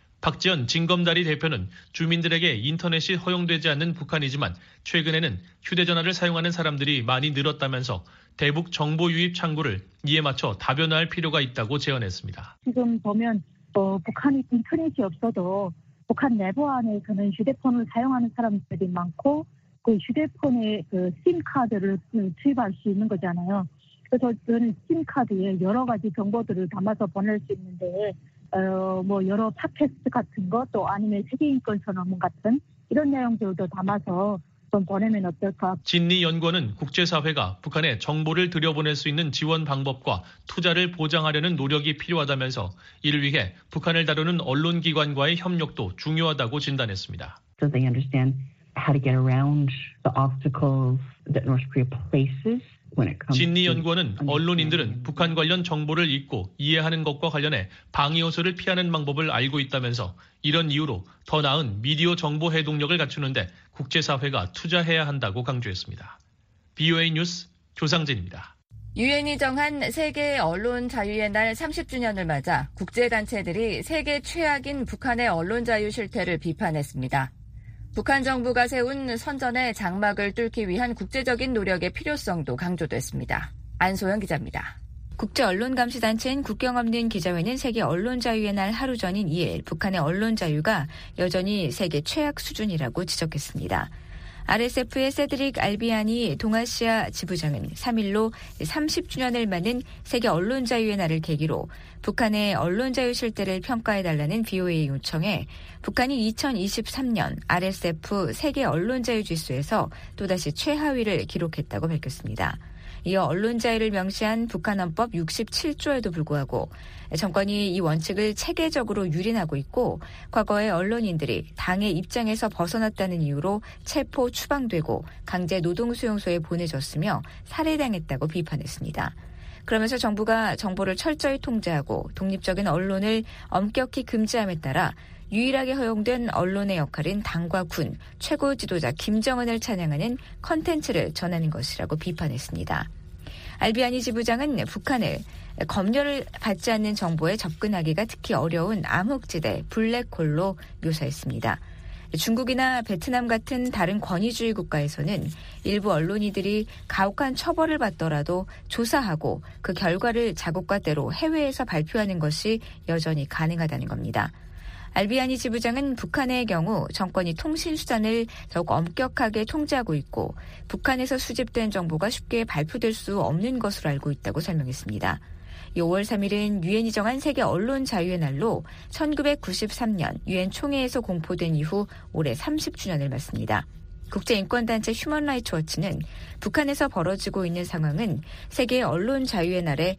박지원 진검다리 대표는 주민들에게 인터넷이 허용되지 않는 북한이지만 최근에는 휴대전화를 사용하는 사람들이 많이 늘었다면서 대북 정보 유입 창구를 이에 맞춰 다변화할 필요가 있다고 제언했습니다. 지금 보면 어, 북한이 인터넷이 없어도 북한 내부 안에서는 휴대폰을 사용하는 사람들이 많고 그 휴대폰에 그 심카드를 투입할 수 있는 거잖아요. 그래서 저는 심카드에 여러 가지 정보들을 담아서 보낼 수 있는데 어, 뭐 여러 팟캐스트 같은 거 또 아니면 세계인권 선언문 같은 이런 내용들도 담아서 좀 보내면 어떨까. 진리 연구원은 국제사회가 북한에 정보를 들여보낼 수 있는 지원 방법과 투자를 보장하려는 노력이 필요하다면서 이를 위해 북한을 다루는 언론기관과의 협력도 중요하다고 진단했습니다. So they understand how to get around the obstacles that North Korea places. 진리 연구원은 언론인들은 북한 관련 정보를 읽고 이해하는 것과 관련해 방위 요소를 피하는 방법을 알고 있다면서 이런 이유로 더 나은 미디어 정보 해독력을 갖추는데 국제사회가 투자해야 한다고 강조했습니다. 브이오에이 뉴스 조상진입니다. 유엔이 정한 세계 언론 자유의 날 삼십 주년을 맞아 국제단체들이 세계 최악인 북한의 언론 자유 실태를 비판했습니다. 북한 정부가 세운 선전의 장막을 뚫기 위한 국제적인 노력의 필요성도 강조됐습니다. 안소영 기자입니다. 국제언론감시단체인 국경 없는 기자회는 세계 언론자유의 날 하루 전인 이 일 북한의 언론자유가 여전히 세계 최악 수준이라고 지적했습니다. 알에스에프의 세드릭 알비아니 동아시아 지부장은 삼 일로 삼십 주년을 맞는 세계 언론자유의 날을 계기로 북한의 언론자유 실태를 평가해달라는 브이오에이 요청에 북한이 이천이십삼 년 알에스에프 세계 언론자유 지수에서 또다시 최하위를 기록했다고 밝혔습니다. 이어 언론자유를 명시한 북한 헌법 육십칠 조에도 불구하고 정권이 이 원칙을 체계적으로 유린하고 있고 과거에 언론인들이 당의 입장에서 벗어났다는 이유로 체포 추방되고 강제 노동수용소에 보내졌으며 살해당했다고 비판했습니다. 그러면서 정부가 정보를 철저히 통제하고 독립적인 언론을 엄격히 금지함에 따라 유일하게 허용된 언론의 역할은 당과 군, 최고 지도자 김정은을 찬양하는 컨텐츠를 전하는 것이라고 비판했습니다. 알비아니 지부장은 북한을 검열을 받지 않는 정보에 접근하기가 특히 어려운 암흑지대, 블랙홀로 묘사했습니다. 중국이나 베트남 같은 다른 권위주의 국가에서는 일부 언론인들이 가혹한 처벌을 받더라도 조사하고 그 결과를 자국과 때로 해외에서 발표하는 것이 여전히 가능하다는 겁니다. 알비아니 지부장은 북한의 경우 정권이 통신수단을 더욱 엄격하게 통제하고 있고 북한에서 수집된 정보가 쉽게 발표될 수 없는 것으로 알고 있다고 설명했습니다. 오월 삼 일은 유엔이 정한 세계 언론 자유의 날로 천구백구십삼 년 유엔 총회에서 공포된 이후 올해 삼십 주년을 맞습니다. 국제인권단체 휴먼라이츠 워치는 북한에서 벌어지고 있는 상황은 세계 언론 자유의 날의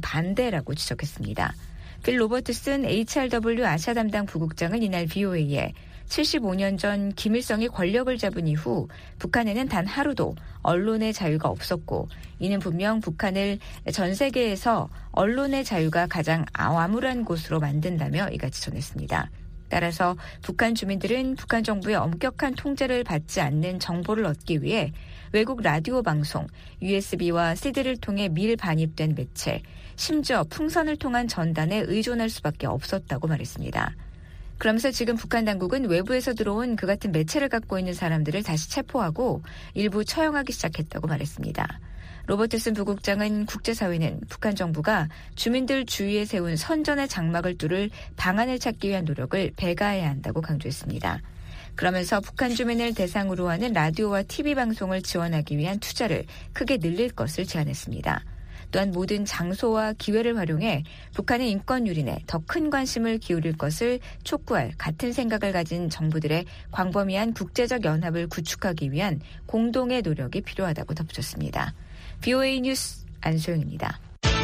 정반대라고 지적했습니다. 필 로버트슨 에이치알더블유 아시아 담당 부국장은 이날 브이오에이에 칠십오 년 전 김일성이 권력을 잡은 이후 북한에는 단 하루도 언론의 자유가 없었고 이는 분명 북한을 전 세계에서 언론의 자유가 가장 암울한 곳으로 만든다며 이같이 전했습니다. 따라서 북한 주민들은 북한 정부의 엄격한 통제를 받지 않는 정보를 얻기 위해 외국 라디오 방송, 유에스비와 씨디를 통해 밀반입된 매체, 심지어 풍선을 통한 전단에 의존할 수밖에 없었다고 말했습니다. 그러면서 지금 북한 당국은 외부에서 들어온 그 같은 매체를 갖고 있는 사람들을 다시 체포하고 일부 처형하기 시작했다고 말했습니다. 로버트슨 부국장은 국제사회는 북한 정부가 주민들 주위에 세운 선전의 장막을 뚫을 방안을 찾기 위한 노력을 배가해야 한다고 강조했습니다. 그러면서 북한 주민을 대상으로 하는 라디오와 티비 방송을 지원하기 위한 투자를 크게 늘릴 것을 제안했습니다. 또한 모든 장소와 기회를 활용해 북한의 인권 유린에 더 큰 관심을 기울일 것을 촉구할 같은 생각을 가진 정부들의 광범위한 국제적 연합을 구축하기 위한 공동의 노력이 필요하다고 덧붙였습니다. 브이오에이 뉴스 안소영입니다.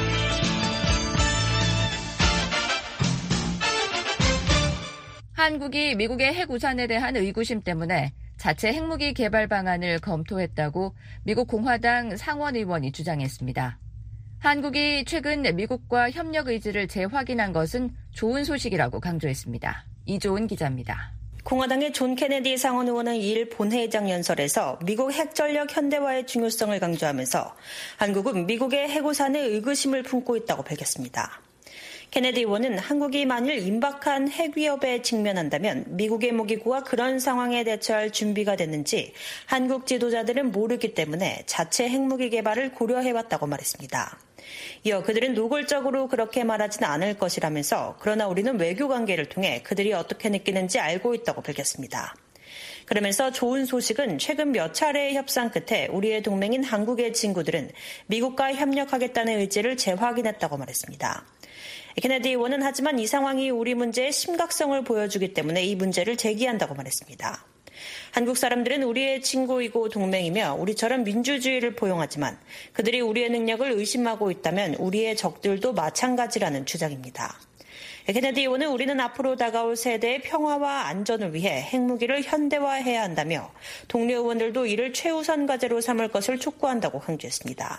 한국이 미국의 핵 우산에 대한 의구심 때문에 자체 핵무기 개발 방안을 검토했다고 미국 공화당 상원의원이 주장했습니다. 한국이 최근 미국과 협력 의지를 재확인한 것은 좋은 소식이라고 강조했습니다. 이조은 기자입니다. 공화당의 존 케네디 상원 의원은 이일 본회의장 연설에서 미국 핵전력 현대화의 중요성을 강조하면서 한국은 미국의 핵우산에 의구심을 품고 있다고 밝혔습니다. 케네디 의원은 한국이 만일 임박한 핵 위협에 직면한다면 미국의 무기고가 그런 상황에 대처할 준비가 됐는지 한국 지도자들은 모르기 때문에 자체 핵무기 개발을 고려해왔다고 말했습니다. 이어 그들은 노골적으로 그렇게 말하지는 않을 것이라면서 그러나 우리는 외교관계를 통해 그들이 어떻게 느끼는지 알고 있다고 밝혔습니다. 그러면서 좋은 소식은 최근 몇 차례의 협상 끝에 우리의 동맹인 한국의 친구들은 미국과 협력하겠다는 의지를 재확인했다고 말했습니다. 케네디 의원은 하지만 이 상황이 우리 문제의 심각성을 보여주기 때문에 이 문제를 제기한다고 말했습니다. 한국 사람들은 우리의 친구이고 동맹이며 우리처럼 민주주의를 포용하지만 그들이 우리의 능력을 의심하고 있다면 우리의 적들도 마찬가지라는 주장입니다. 케네디 의원은 우리는 앞으로 다가올 세대의 평화와 안전을 위해 핵무기를 현대화해야 한다며 동료 의원들도 이를 최우선 과제로 삼을 것을 촉구한다고 강조했습니다.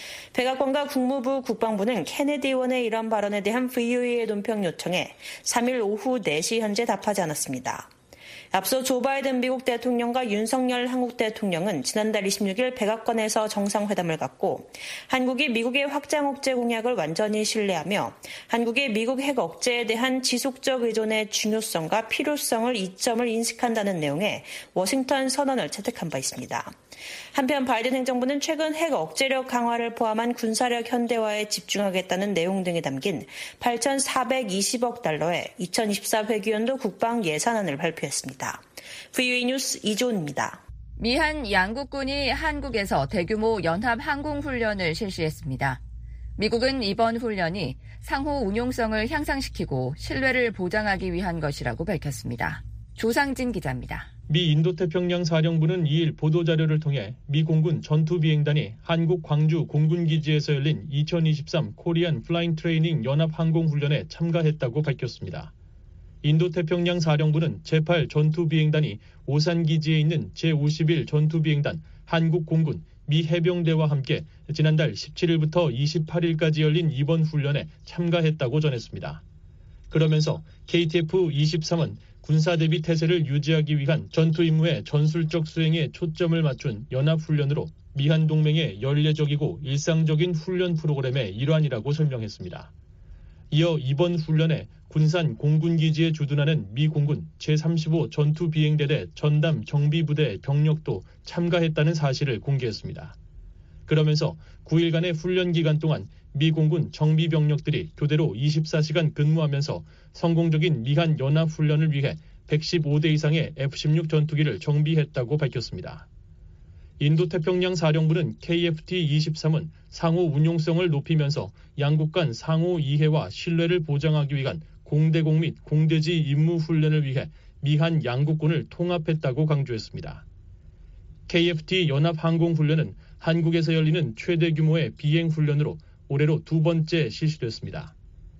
백악관과 국무부, 국방부는 케네디 의원의 이런 발언에 대한 브이오에이의 논평 요청에 삼일 오후 네 시 현재 답하지 않았습니다. 앞서 조 바이든 미국 대통령과 윤석열 한국 대통령은 지난달 이십육일 백악관에서 정상회담을 갖고 한국이 미국의 확장 억제 공약을 완전히 신뢰하며 한국의 미국 핵 억제에 대한 지속적 의존의 중요성과 필요성을 이점을 인식한다는 내용의 워싱턴 선언을 채택한 바 있습니다. 한편 바이든 행정부는 최근 핵 억제력 강화를 포함한 군사력 현대화에 집중하겠다는 내용 등이 담긴 팔천사백이십억 달러의 이천이십사 회기연도 국방 예산안을 발표했습니다. 브이오에이 뉴스 이조은입니다. 미한 양국군이 한국에서 대규모 연합 항공훈련을 실시했습니다. 미국은 이번 훈련이 상호 운용성을 향상시키고 신뢰를 보장하기 위한 것이라고 밝혔습니다. 조상진 기자입니다. 미 인도태평양 사령부는 이일 보도자료를 통해 미 공군 전투비행단이 한국 광주 공군기지에서 열린 이천이십삼 코리안 플라잉 트레이닝 연합항공훈련에 참가했다고 밝혔습니다. 인도태평양 사령부는 제팔 전투비행단이 오산기지에 있는 제오십일 전투비행단 한국공군 미 해병대와 함께 지난달 십칠일부터 이십팔일까지 열린 이번 훈련에 참가했다고 전했습니다. 그러면서 케이티에프 이십삼은 군사대비 태세를 유지하기 위한 전투 임무의 전술적 수행에 초점을 맞춘 연합훈련으로 미한 동맹의 연례적이고 일상적인 훈련 프로그램의 일환이라고 설명했습니다. 이어 이번 훈련에 군산 공군기지에 주둔하는 미 공군 제삼십오 전투비행대대 전담 정비부대 병력도 참가했다는 사실을 공개했습니다. 그러면서 구일간의 훈련 기간 동안 미 공군 정비병력들이 교대로 이십사 시간 근무하면서 성공적인 미한 연합훈련을 위해 백십오 대 이상의 에프 십육 전투기를 정비했다고 밝혔습니다. 인도태평양 사령부는 케이에프티 이십삼은 상호 운용성을 높이면서 양국 간 상호 이해와 신뢰를 보장하기 위한 공대공 및 공대지 임무 훈련을 위해 미한 양국군을 통합했다고 강조했습니다. 케이에프티 연합항공훈련은 한국에서 열리는 최대 규모의 비행훈련으로 올해로 두 번째 실시됐습니다.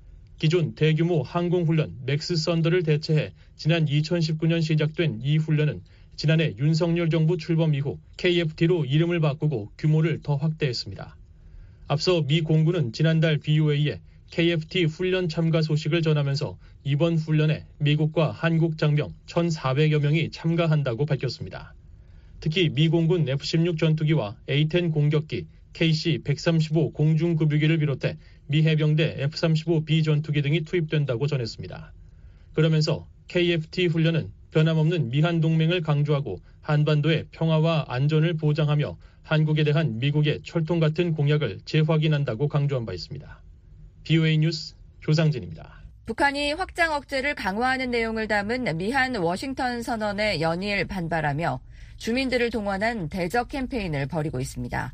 기존 대규모 항공훈련 맥스 썬더를 대체해 지난 이천십구년 시작된 이 훈련은 지난해 윤석열 정부 출범 이후 케이에프티로 이름을 바꾸고 규모를 더 확대했습니다. 앞서 미 공군은 지난달 브이오에이에 케이에프티 훈련 참가 소식을 전하면서 이번 훈련에 미국과 한국 장병 천사백여 명이 참가한다고 밝혔습니다. 특히 미 공군 에프 십육 전투기와 에이 텐 공격기, 케이씨 백삼십오 공중급유기를 비롯해 미 해병대 에프 삼십오 비 전투기 등이 투입된다고 전했습니다. 그러면서 케이에프티 훈련은 변함없는 미한 동맹을 강조하고 한반도의 평화와 안전을 보장하며 한국에 대한 미국의 철통 같은 공약을 재확인한다고 강조한 바 있습니다. 비오에이 뉴스 조상진입니다. 북한이 확장 억제를 강화하는 내용을 담은 미한 워싱턴 선언에 연일 반발하며 주민들을 동원한 대적 캠페인을 벌이고 있습니다.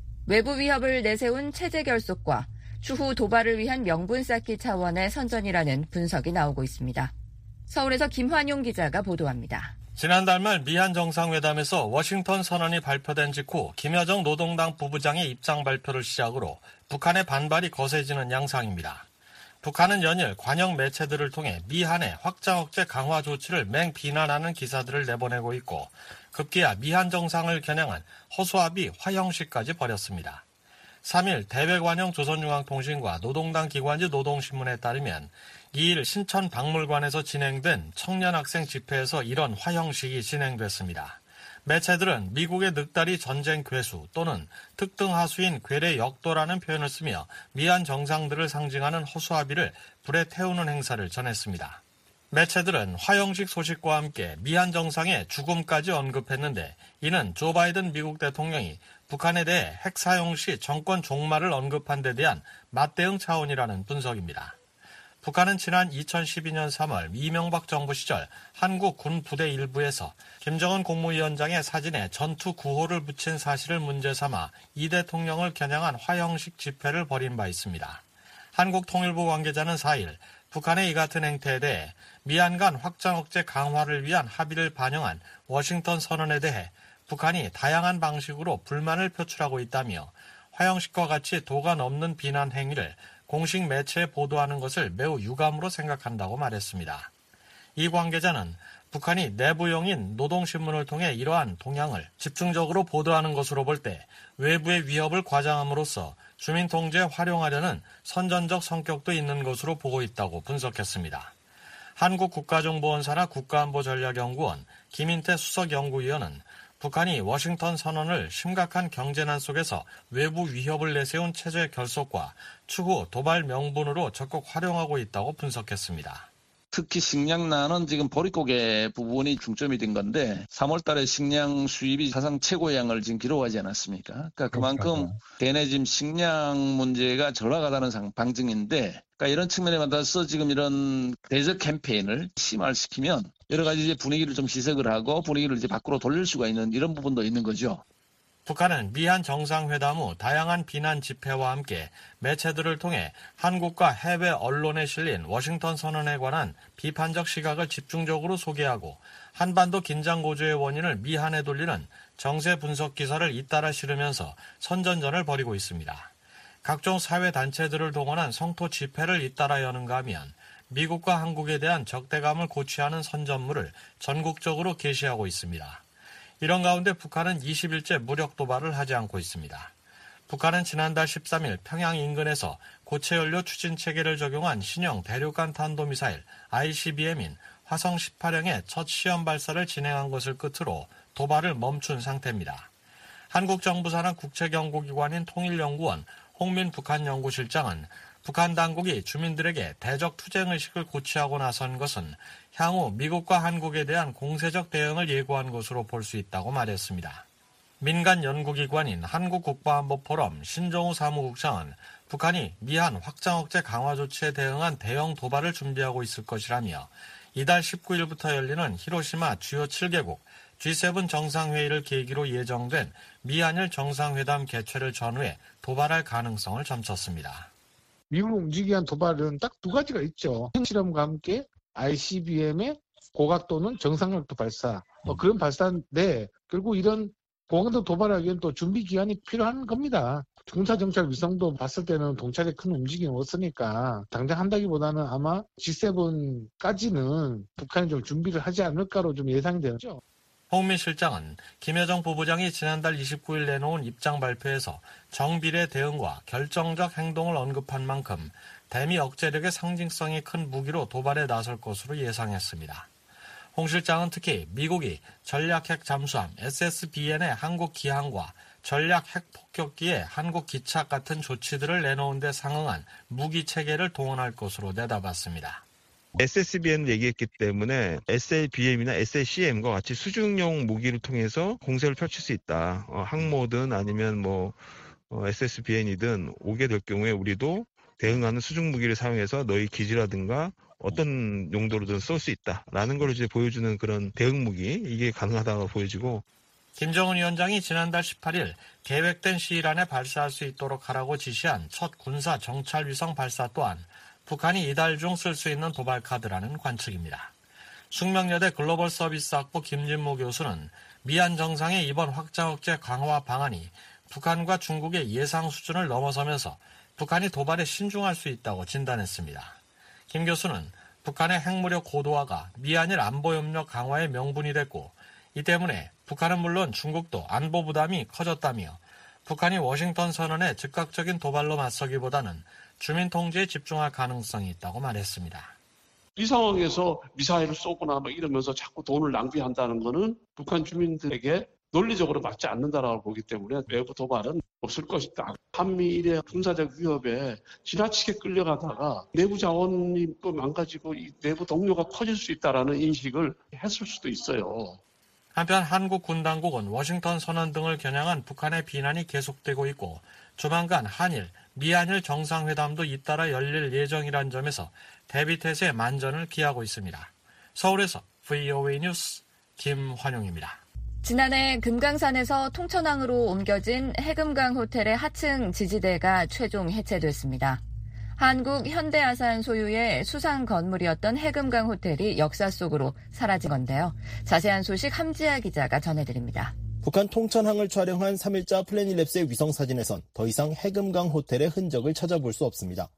외부 위협을 내세운 체제 결속과 추후 도발을 위한 명분 쌓기 차원의 선전이라는 분석이 나오고 있습니다. 서울에서 김환용 기자가 보도합니다. 지난달 말 미한 정상회담에서 워싱턴 선언이 발표된 직후 김여정 노동당 부부장의 입장 발표를 시작으로 북한의 반발이 거세지는 양상입니다. 북한은 연일 관영 매체들을 통해 미한의 확장 억제 강화 조치를 맹비난하는 기사들을 내보내고 있고 급기야 미한 정상을 겨냥한 허수아비 화형식까지 벌였습니다. 삼 일 대외관영 조선중앙통신과 노동당 기관지 노동신문에 따르면 이 일 신천박물관에서 진행된 청년학생 집회에서 이런 화형식이 진행됐습니다. 매체들은 미국의 늑다리 전쟁 괴수 또는 특등 하수인 괴뢰 역도라는 표현을 쓰며 미한 정상들을 상징하는 허수아비를 불에 태우는 행사를 전했습니다. 매체들은 화형식 소식과 함께 미한 정상의 죽음까지 언급했는데 이는 조 바이든 미국 대통령이 북한에 대해 핵 사용 시 정권 종말을 언급한 데 대한 맞대응 차원이라는 분석입니다. 북한은 지난 이천십이 년 삼월 이명박 정부 시절 한국 군 부대 일부에서 김정은 국무위원장의 사진에 전투 구호를 붙인 사실을 문제 삼아 이 대통령을 겨냥한 화형식 집회를 벌인 바 있습니다. 한국통일부 관계자는 사 일 북한의 이 같은 행태에 대해 미한 간 확장 억제 강화를 위한 합의를 반영한 워싱턴 선언에 대해 북한이 다양한 방식으로 불만을 표출하고 있다며 화형식과 같이 도가 넘는 비난 행위를 공식 매체에 보도하는 것을 매우 유감으로 생각한다고 말했습니다. 이 관계자는 북한이 내부용인 노동신문을 통해 이러한 동향을 집중적으로 보도하는 것으로 볼 때 외부의 위협을 과장함으로써 주민 통제에 활용하려는 선전적 성격도 있는 것으로 보고 있다고 분석했습니다. 한국국가정보원사나 국가안보전략연구원 김인태 수석연구위원은 북한이 워싱턴 선언을 심각한 경제난 속에서 외부 위협을 내세운 체제 결속과 추후 도발 명분으로 적극 활용하고 있다고 분석했습니다. 특히 식량난은 지금 보릿고개 부분이 중점이 된 건데 삼월 달에 식량 수입이 사상 최고량을 지금 기록하지 않았습니까? 그러니까 그만큼 대내 지금 식량 문제가 절하가다는 방증인데 그러니까 이런 측면에 받아서 지금 이런 대적 캠페인을 심화시키면 여러 가지 이제 분위기를 좀 희석을 하고 분위기를 이제 밖으로 돌릴 수가 있는 이런 부분도 있는 거죠. 북한은 미한 정상회담 후 다양한 비난 집회와 함께 매체들을 통해 한국과 해외 언론에 실린 워싱턴 선언에 관한 비판적 시각을 집중적으로 소개하고 한반도 긴장 고조의 원인을 미한에 돌리는 정세 분석 기사를 잇따라 실으면서 선전전을 벌이고 있습니다. 각종 사회단체들을 동원한 성토 집회를 잇따라 여는가 하면 미국과 한국에 대한 적대감을 고취하는 선전물을 전국적으로 게시하고 있습니다. 이런 가운데 북한은 이십 일째 무력 도발을 하지 않고 있습니다. 북한은 지난달 십삼 일 평양 인근에서 고체 연료 추진 체계를 적용한 신형 대륙간 탄도미사일 아이씨비엠인 화성 십팔형의 첫 시험 발사를 진행한 것을 끝으로 도발을 멈춘 상태입니다. 한국 정부 산하 국책연구기관인 통일연구원 홍민 북한연구실장은 북한 당국이 주민들에게 대적 투쟁의식을 고취하고 나선 것은 향후 미국과 한국에 대한 공세적 대응을 예고한 것으로 볼 수 있다고 말했습니다. 민간 연구기관인 한국국가안보포럼 신정우 사무국장은 북한이 미한 확장 억제 강화 조치에 대응한 대형 도발을 준비하고 있을 것이라며 이달 십구 일부터 열리는 히로시마 주요 칠 개국 지 세븐 정상회의를 계기로 예정된 미한일 정상회담 개최를 전후해 도발할 가능성을 점쳤습니다. 미국을 움직이기 위한 도발은 딱 두 가지가 있죠. 핵실험과 함께 아이씨비엠의 고각도는 정상각도 발사. 뭐 그런 발사인데 결국 이런 고강도 도발하기 위한 또 준비 기간이 필요한 겁니다. 군사정찰 위성도 봤을 때는 동찰에 큰 움직임이 없으니까 당장 한다기보다는 아마 지 세븐까지는 북한이 좀 준비를 하지 않을까로 좀 예상이 되죠. 홍민 실장은 김여정 부부장이 지난달 이십구 일 내놓은 입장 발표에서 정비례 대응과 결정적 행동을 언급한 만큼 대미 억제력의 상징성이 큰 무기로 도발에 나설 것으로 예상했습니다. 홍 실장은 특히 미국이 전략 핵 잠수함 에스에스비엔의 한국 기항과 전략 핵 폭격기의 한국 기착 같은 조치들을 내놓은 데 상응한 무기 체계를 동원할 것으로 내다봤습니다. 에스에스비엔을 얘기했기 때문에 에스엘비엠이나 에스엘씨엠과 같이 수중용 무기를 통해서 공세를 펼칠 수 있다. 어, 항모든 아니면 뭐 어, 에스에스비엔이든 오게 될 경우에 우리도 대응하는 수중 무기를 사용해서 너희 기지라든가 어떤 용도로든 쏠 수 있다라는 걸 이제 보여주는 그런 대응 무기, 이게 가능하다고 보여지고. 김정은 위원장이 지난달 십팔 일 계획된 시일 안에 발사할 수 있도록 하라고 지시한 첫 군사 정찰 위성 발사 또한 북한이 이달 중 쓸 수 있는 도발 카드라는 관측입니다. 숙명여대 글로벌 서비스 학부 김진모 교수는 미얀 정상의 이번 확장 억제 강화 방안이 북한과 중국의 예상 수준을 넘어서면서 북한이 도발에 신중할 수 있다고 진단했습니다. 김 교수는 북한의 핵무력 고도화가 미한일 안보협력 강화의 명분이 됐고, 이 때문에 북한은 물론 중국도 안보 부담이 커졌다며 북한이 워싱턴 선언에 즉각적인 도발로 맞서기보다는 주민 통제에 집중할 가능성이 있다고 말했습니다. 이 상황에서 미사일을 쏘거나 막 이러면서 자꾸 돈을 낭비한다는 것은 북한 주민들에게 논리적으로 맞지 않는다라고 보기 때문에 외부 도발은 없을 것이다. 한미일의 군사적 위협에 지나치게 끌려가다가 내부 자원이 또 망가지고 이 내부 동료가 커질 수 있다라는 인식을 했을 수도 있어요. 한편 한국 군 당국은 워싱턴 선언 등을 겨냥한 북한의 비난이 계속되고 있고, 조만간 한일, 미한일 정상회담도 잇따라 열릴 예정이란 점에서 대비태세의 만전을 기하고 있습니다. 서울에서 브이오에이 뉴스 김환용입니다. 지난해 금강산에서 통천항으로 옮겨진 해금강 호텔의 하층 지지대가 최종 해체됐습니다. 한국 현대아산 소유의 수상 건물이었던 해금강 호텔이 역사 속으로 사라진 건데요. 자세한 소식 함지아 기자가 전해드립니다. 북한 통천항을 촬영한 삼 일자 플래닛랩스의 위성사진에선 더 이상 해금강 호텔의 흔적을 찾아볼 수 없습니다.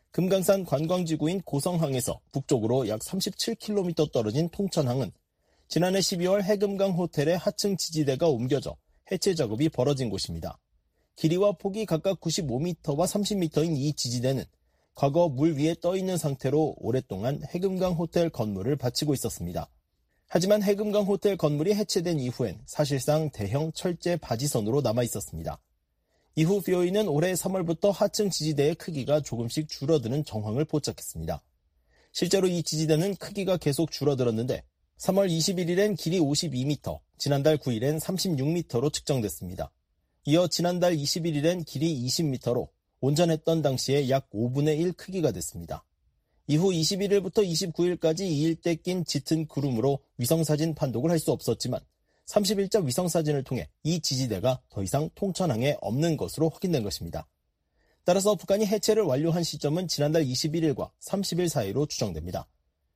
금강산 관광지구인 고성항에서 북쪽으로 약 삼십칠 킬로미터 떨어진 통천항은 지난해 십이월 해금강 호텔의 하층 지지대가 옮겨져 해체 작업이 벌어진 곳입니다. 길이와 폭이 각각 구십오 미터와 삼십 미터인 이 지지대는 과거 물 위에 떠있는 상태로 오랫동안 해금강 호텔 건물을 바치고 있었습니다. 하지만 해금강 호텔 건물이 해체된 이후엔 사실상 대형 철제 바지선으로 남아있었습니다. 이후 비오이는 올해 삼월부터 하층 지지대의 크기가 조금씩 줄어드는 정황을 포착했습니다. 실제로 이 지지대는 크기가 계속 줄어들었는데 삼월 이십일일엔 길이 오십이 미터, 지난달 구일엔 삼십육 미터로 측정됐습니다. 이어 지난달 이십일일엔 길이 이십 미터로 온전했던 당시에 약 오분의 일 크기가 됐습니다. 이후 이십일일부터 이십구일까지 이 일대 낀 짙은 구름으로 위성사진 판독을 할 수 없었지만 삼십 일자 위성사진을 통해 이 지지대가 더 이상 통천항에 없는 것으로 확인된 것입니다. 따라서 북한이 해체를 완료한 시점은 지난달 이십일일과 삼십일 사이로 추정됩니다.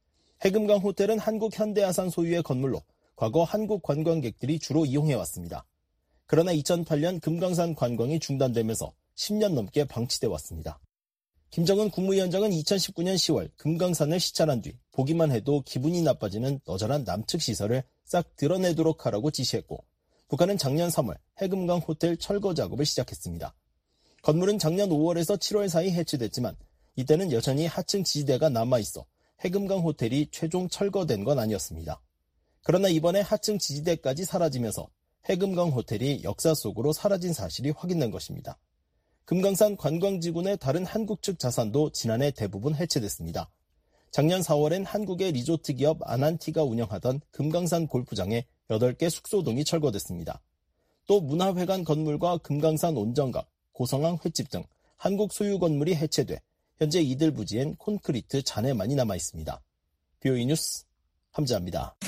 해금강 호텔은 한국 현대아산 소유의 건물로 과거 한국 관광객들이 주로 이용해왔습니다. 그러나 이천팔년 금강산 관광이 중단되면서 십 년 넘게 방치돼 왔습니다. 김정은 국무위원장은 이천십구년 시월 금강산을 시찰한 뒤 보기만 해도 기분이 나빠지는 너절한 남측 시설을 싹 드러내도록 하라고 지시했고, 북한은 작년 삼월 해금강 호텔 철거 작업을 시작했습니다. 건물은 작년 오월에서 칠월 사이 해체됐지만 이때는 여전히 하층 지지대가 남아있어 해금강 호텔이 최종 철거된 건 아니었습니다. 그러나 이번에 하층 지지대까지 사라지면서 해금강 호텔이 역사 속으로 사라진 사실이 확인된 것입니다. 금강산 관광지구 내 다른 한국 측 자산도 지난해 대부분 해체됐습니다. 작년 사월엔 한국의 리조트 기업 아난티가 운영하던 금강산 골프장에 여덟 개 숙소동이 철거됐습니다. 또 문화회관 건물과 금강산 온정각, 고성항 횟집 등 한국 소유 건물이 해체돼 현재 이들 부지엔 콘크리트 잔해만이 남아있습니다. 비오이 뉴스 함지아입니다.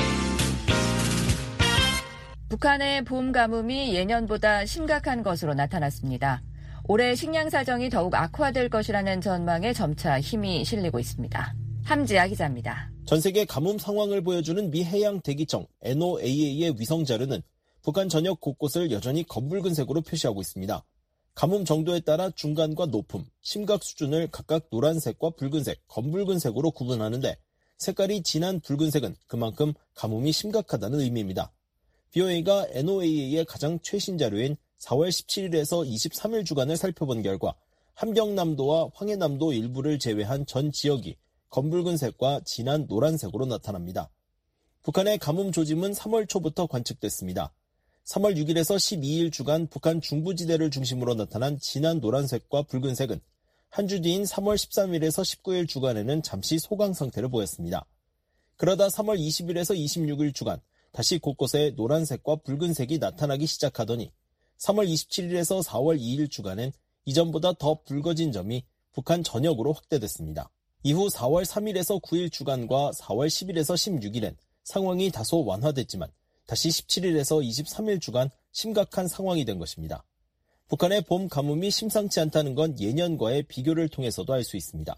북한의 봄 가뭄이 예년보다 심각한 것으로 나타났습니다. 올해 식량 사정이 더욱 악화될 것이라는 전망에 점차 힘이 실리고 있습니다. 함지아 기자입니다. 전 세계 가뭄 상황을 보여주는 미 해양 대기청 엔오에이에이의 위성 자료는 북한 전역 곳곳을 여전히 검붉은색으로 표시하고 있습니다. 가뭄 정도에 따라 중간과 높음, 심각 수준을 각각 노란색과 붉은색, 검붉은색으로 구분하는데 색깔이 진한 붉은색은 그만큼 가뭄이 심각하다는 의미입니다. 비오에이가 엔오에이에이의 가장 최신 자료인 사월 십칠일에서 이십삼일 주간을 살펴본 결과 함경남도와 황해남도 일부를 제외한 전 지역이 검붉은색과 진한 노란색으로 나타납니다. 북한의 가뭄 조짐은 삼월 초부터 관측됐습니다. 삼월 육일에서 십이일 주간 북한 중부지대를 중심으로 나타난 진한 노란색과 붉은색은 한 주 뒤인 삼월 십삼일에서 십구일 주간에는 잠시 소강 상태를 보였습니다. 그러다 삼월 이십일에서 이십육일 주간 다시 곳곳에 노란색과 붉은색이 나타나기 시작하더니 삼월 이십칠일에서 사월 이일 주간엔 이전보다 더 붉어진 점이 북한 전역으로 확대됐습니다. 이후 사월 삼일에서 구일 주간과 사월 십일에서 십육일엔 상황이 다소 완화됐지만 다시 십칠일에서 이십삼일 주간 심각한 상황이 된 것입니다. 북한의 봄 가뭄이 심상치 않다는 건 예년과의 비교를 통해서도 알 수 있습니다.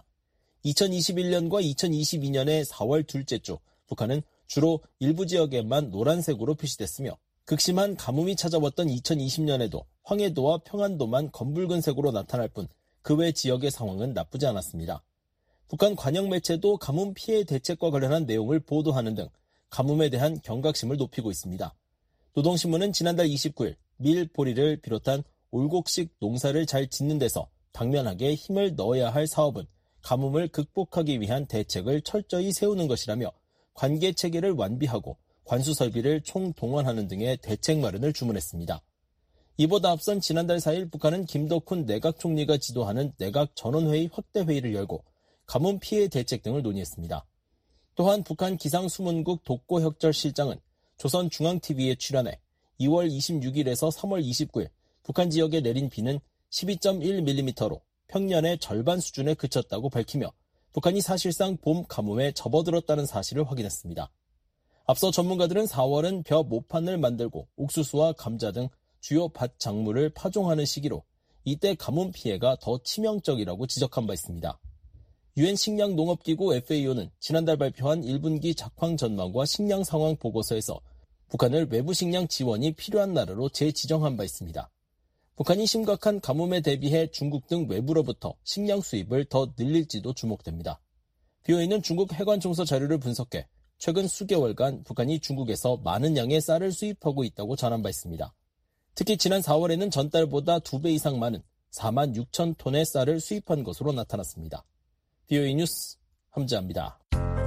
이천이십일년과 이천이십이년의 사월 둘째 주 북한은 주로 일부 지역에만 노란색으로 표시됐으며 극심한 가뭄이 찾아왔던 이천이십년에도 황해도와 평안도만 검붉은색으로 나타날 뿐 그 외 지역의 상황은 나쁘지 않았습니다. 북한 관영 매체도 가뭄 피해 대책과 관련한 내용을 보도하는 등 가뭄에 대한 경각심을 높이고 있습니다. 노동신문은 지난달 이십구일 밀, 보리를 비롯한 올곡식 농사를 잘 짓는 데서 당면하게 힘을 넣어야 할 사업은 가뭄을 극복하기 위한 대책을 철저히 세우는 것이라며 관계 체계를 완비하고 관수 설비를 총동원하는 등의 대책 마련을 주문했습니다. 이보다 앞선 지난달 사일 북한은 김덕훈 내각 총리가 지도하는 내각 전원회의 확대 회의를 열고 가뭄 피해 대책 등을 논의했습니다. 또한 북한 기상수문국 독고혁절실장은 조선중앙티비에 출연해 이월 이십육일에서 삼월 이십구일 북한 지역에 내린 비는 십이 점 일 밀리미터로 평년의 절반 수준에 그쳤다고 밝히며 북한이 사실상 봄 가뭄에 접어들었다는 사실을 확인했습니다. 앞서 전문가들은 사월은 벼 모판을 만들고 옥수수와 감자 등 주요 밭 작물을 파종하는 시기로 이때 가뭄 피해가 더 치명적이라고 지적한 바 있습니다. 유엔 식량농업기구 에프에이오는 지난달 발표한 일 분기 작황 전망과 식량 상황 보고서에서 북한을 외부 식량 지원이 필요한 나라로 재지정한 바 있습니다. 북한이 심각한 가뭄에 대비해 중국 등 외부로부터 식량 수입을 더 늘릴지도 주목됩니다. 비오에이는 중국 해관총서 자료를 분석해 최근 수개월간 북한이 중국에서 많은 양의 쌀을 수입하고 있다고 전한 바 있습니다. 특히 지난 사월에는 전달보다 두 배 이상 많은 사만 육천 톤의 쌀을 수입한 것으로 나타났습니다. 비오에이 뉴스 함지아입니다.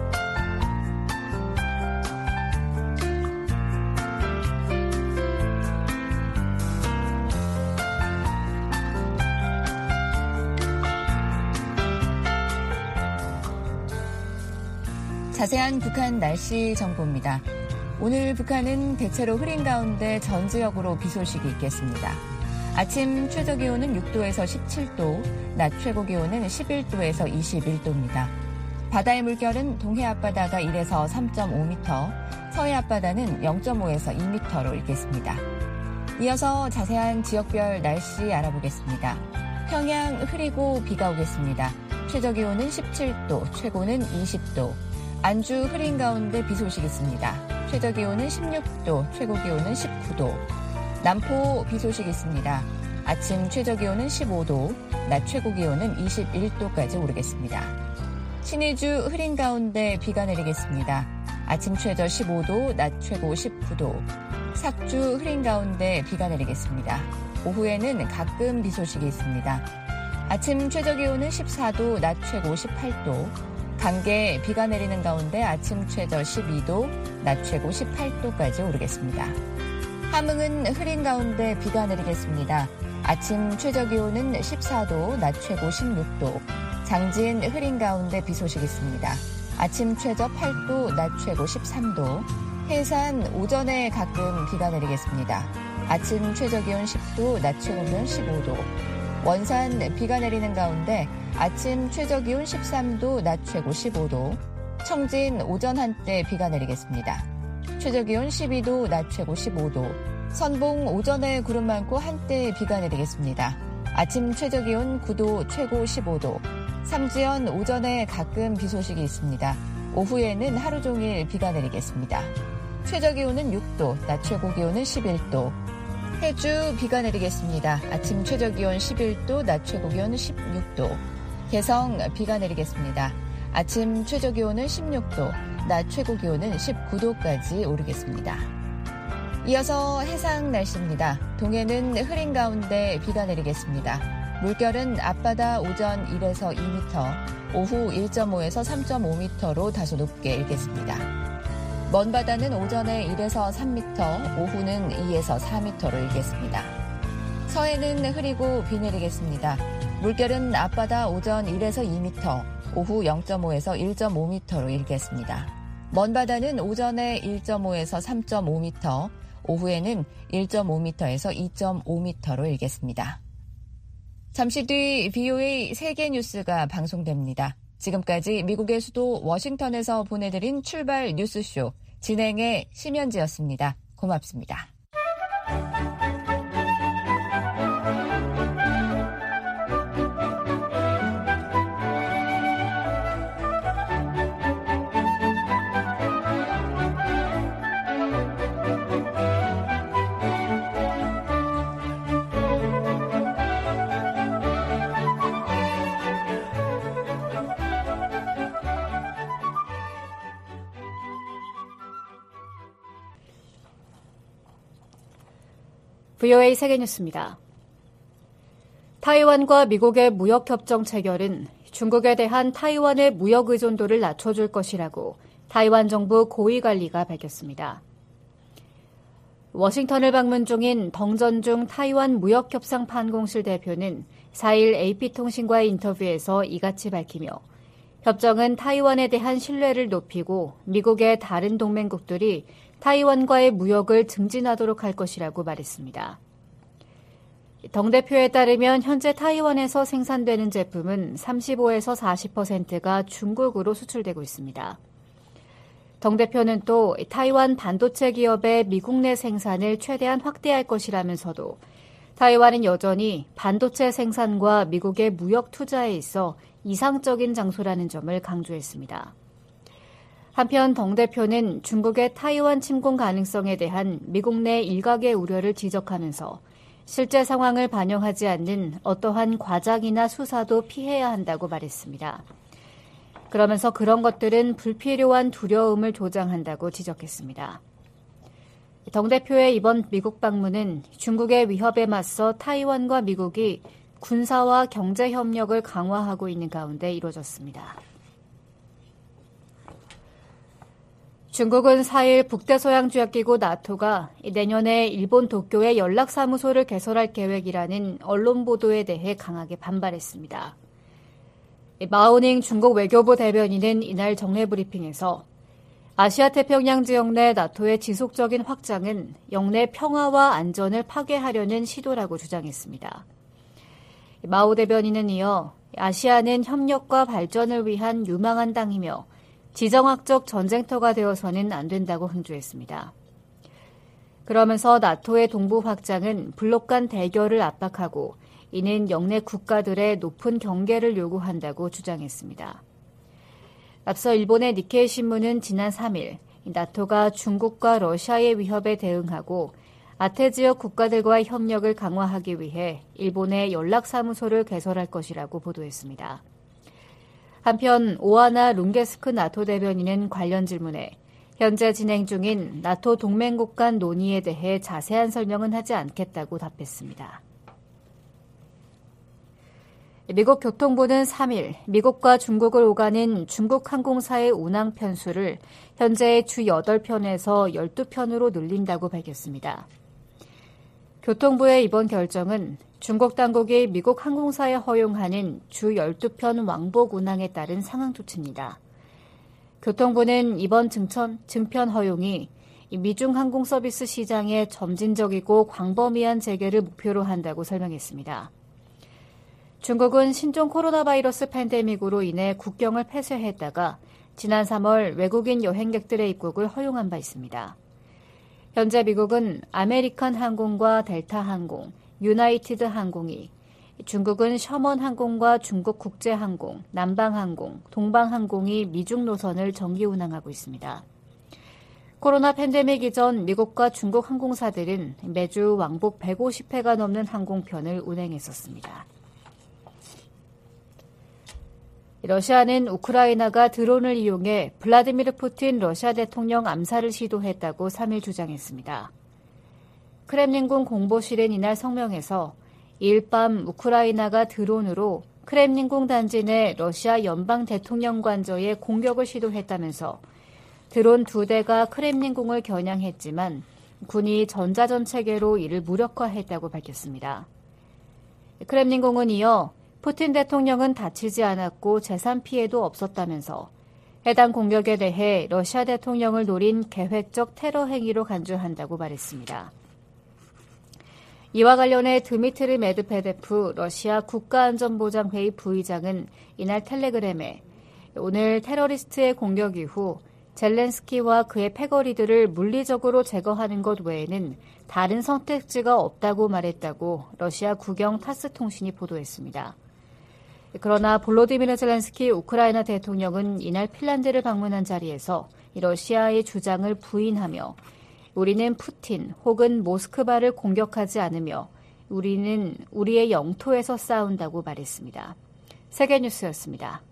자세한 북한 날씨 정보입니다. 오늘 북한은 대체로 흐린 가운데 전 지역으로 비 소식이 있겠습니다. 아침 최저기온은 육도에서 십칠도, 낮 최고기온은 십일도에서 이십일도입니다. 바다의 물결은 동해 앞바다가 일에서 삼 점 오 미터, 서해 앞바다는 영 점 오에서 이 미터로 일겠습니다. 이어서 자세한 지역별 날씨 알아보겠습니다. 평양 흐리고 비가 오겠습니다. 최저기온은 십칠도, 최고는 이십도. 안주 흐린 가운데 비 소식 있습니다. 최저기온은 십육도, 최고기온은 십구도. 남포 비 소식 있습니다. 아침 최저기온은 십오도, 낮 최고기온은 이십일도까지 오르겠습니다. 신의주 흐린 가운데 비가 내리겠습니다. 아침 최저 십오도, 낮 최고 십구도. 삭주 흐린 가운데 비가 내리겠습니다. 오후에는 가끔 비 소식이 있습니다. 아침 최저기온은 십사도, 낮 최고 십팔도. 강계 비가 내리는 가운데 아침 최저 십이도, 낮 최고 십팔도까지 오르겠습니다. 함흥은 흐린 가운데 비가 내리겠습니다. 아침 최저기온은 십사도, 낮 최고 십육도. 장진 흐린 가운데 비 소식 있습니다. 아침 최저 팔도, 낮 최고 십삼도. 해산 오전에 가끔 비가 내리겠습니다. 아침 최저기온 십도, 낮 최고기온 십오도. 원산 비가 내리는 가운데 아침 최저기온 십삼도, 낮 최고 십오도. 청진 오전 한때 비가 내리겠습니다. 최저기온 십이도, 낮 최고 십오도. 선봉 오전에 구름 많고 한때 비가 내리겠습니다. 아침 최저기온 구도, 최고 십오도. 삼지연 오전에 가끔 비 소식이 있습니다. 오후에는 하루 종일 비가 내리겠습니다. 최저기온은 육도, 낮 최고기온은 십일도. 해주 비가 내리겠습니다. 아침 최저기온 십일도, 낮 최고기온은 십육도. 개성 비가 내리겠습니다. 아침 최저기온은 십육도, 낮 최고기온은 십구도까지 오르겠습니다. 이어서 해상 날씨입니다. 동해는 흐린 가운데 비가 내리겠습니다. 물결은 앞바다 오전 일에서 이 미터, 오후 일 점 오에서 삼 점 오 미터로 다소 높게 일겠습니다. 먼 바다는 오전에 일에서 삼 미터, 오후는 이에서 사 미터로 일겠습니다. 서해는 흐리고 비 내리겠습니다. 물결은 앞바다 오전 일에서 이 미터, 오후 영 점 오에서 일 점 오 미터로 일겠습니다. 먼바다는 오전에 일 점 오에서 삼 점 오 미터, 오후에는 일 점 오 미터에서 이 점 오 미터로 일겠습니다. 잠시 뒤 브이오에이 세계 뉴스가 방송됩니다. 지금까지 미국의 수도 워싱턴에서 보내드린 출발 뉴스쇼 진행의 심현지였습니다. 고맙습니다. 브이오에이 세계뉴스입니다. 타이완과 미국의 무역협정 체결은 중국에 대한 타이완의 무역 의존도를 낮춰줄 것이라고 타이완 정부 고위관리가 밝혔습니다. 워싱턴을 방문 중인 덩전중 타이완 무역협상판공실 대표는 사 일 에이피통신과의 인터뷰에서 이같이 밝히며 협정은 타이완에 대한 신뢰를 높이고 미국의 다른 동맹국들이 타이완과의 무역을 증진하도록 할 것이라고 말했습니다. 덩 대표에 따르면 현재 타이완에서 생산되는 제품은 삼십오에서 사십 퍼센트가 중국으로 수출되고 있습니다. 덩 대표는 또 타이완 반도체 기업의 미국 내 생산을 최대한 확대할 것이라면서도 타이완은 여전히 반도체 생산과 미국의 무역 투자에 있어 이상적인 장소라는 점을 강조했습니다. 한편 덩 대표는 중국의 타이완 침공 가능성에 대한 미국 내 일각의 우려를 지적하면서 실제 상황을 반영하지 않는 어떠한 과장이나 수사도 피해야 한다고 말했습니다. 그러면서 그런 것들은 불필요한 두려움을 조장한다고 지적했습니다. 덩 대표의 이번 미국 방문은 중국의 위협에 맞서 타이완과 미국이 군사와 경제 협력을 강화하고 있는 가운데 이루어졌습니다. 중국은 사 일 북대서양조약기구 나토가 내년에 일본 도쿄에 연락사무소를 개설할 계획이라는 언론 보도에 대해 강하게 반발했습니다. 마오닝 중국 외교부 대변인은 이날 정례 브리핑에서 아시아 태평양 지역 내 나토의 지속적인 확장은 영내 평화와 안전을 파괴하려는 시도라고 주장했습니다. 마오 대변인은 이어 아시아는 협력과 발전을 위한 유망한 땅이며 지정학적 전쟁터가 되어서는 안 된다고 강조했습니다. 그러면서 나토의 동부 확장은 블록 간 대결을 압박하고 이는 영내 국가들의 높은 경계를 요구한다고 주장했습니다. 앞서 일본의 니케이 신문은 지난 삼 일 나토가 중국과 러시아의 위협에 대응하고 아태 지역 국가들과의 협력을 강화하기 위해 일본의 연락사무소를 개설할 것이라고 보도했습니다. 한편 오하나 룽게스크 나토 대변인은 관련 질문에 현재 진행 중인 나토 동맹국 간 논의에 대해 자세한 설명은 하지 않겠다고 답했습니다. 미국 교통부는 삼 일 미국과 중국을 오가는 중국 항공사의 운항 편수를 현재의 주 여덟 편에서 열두 편으로 늘린다고 밝혔습니다. 교통부의 이번 결정은 중국 당국이 미국 항공사에 허용하는 주 열두 편 왕복 운항에 따른 상황 조치입니다. 교통부는 이번 증천, 증편 허용이 미중 항공 서비스 시장의 점진적이고 광범위한 재개를 목표로 한다고 설명했습니다. 중국은 신종 코로나 바이러스 팬데믹으로 인해 국경을 폐쇄했다가 지난 삼월 외국인 여행객들의 입국을 허용한 바 있습니다. 현재 미국은 아메리칸 항공과 델타 항공, 유나이티드 항공이, 중국은 셔먼 항공과 중국 국제항공, 남방항공, 동방항공이 미중 노선을 정기 운항하고 있습니다. 코로나 팬데믹 이전 미국과 중국 항공사들은 매주 왕복 백오십 회가 넘는 항공편을 운행했었습니다. 러시아는 우크라이나가 드론을 이용해 블라디미르 푸틴 러시아 대통령 암살을 시도했다고 삼 일 주장했습니다. 크렘린궁 공보실은 이날 성명에서 이일 밤 우크라이나가 드론으로 크렘린궁 단지 내 러시아 연방 대통령 관저에 공격을 시도했다면서 드론 두 대가 크렘린궁을 겨냥했지만 군이 전자전 체계로 이를 무력화했다고 밝혔습니다. 크렘린궁은 이어 푸틴 대통령은 다치지 않았고 재산 피해도 없었다면서 해당 공격에 대해 러시아 대통령을 노린 계획적 테러 행위로 간주한다고 말했습니다. 이와 관련해 드미트리 메드베데프 러시아 국가안전보장회의 부의장은 이날 텔레그램에 오늘 테러리스트의 공격 이후 젤렌스키와 그의 패거리들을 물리적으로 제거하는 것 외에는 다른 선택지가 없다고 말했다고 러시아 국영 타스 통신이 보도했습니다. 그러나 볼로디미르 젤렌스키 우크라이나 대통령은 이날 핀란드를 방문한 자리에서 러시아의 주장을 부인하며 우리는 푸틴 혹은 모스크바를 공격하지 않으며 우리는 우리의 영토에서 싸운다고 말했습니다. 세계뉴스였습니다.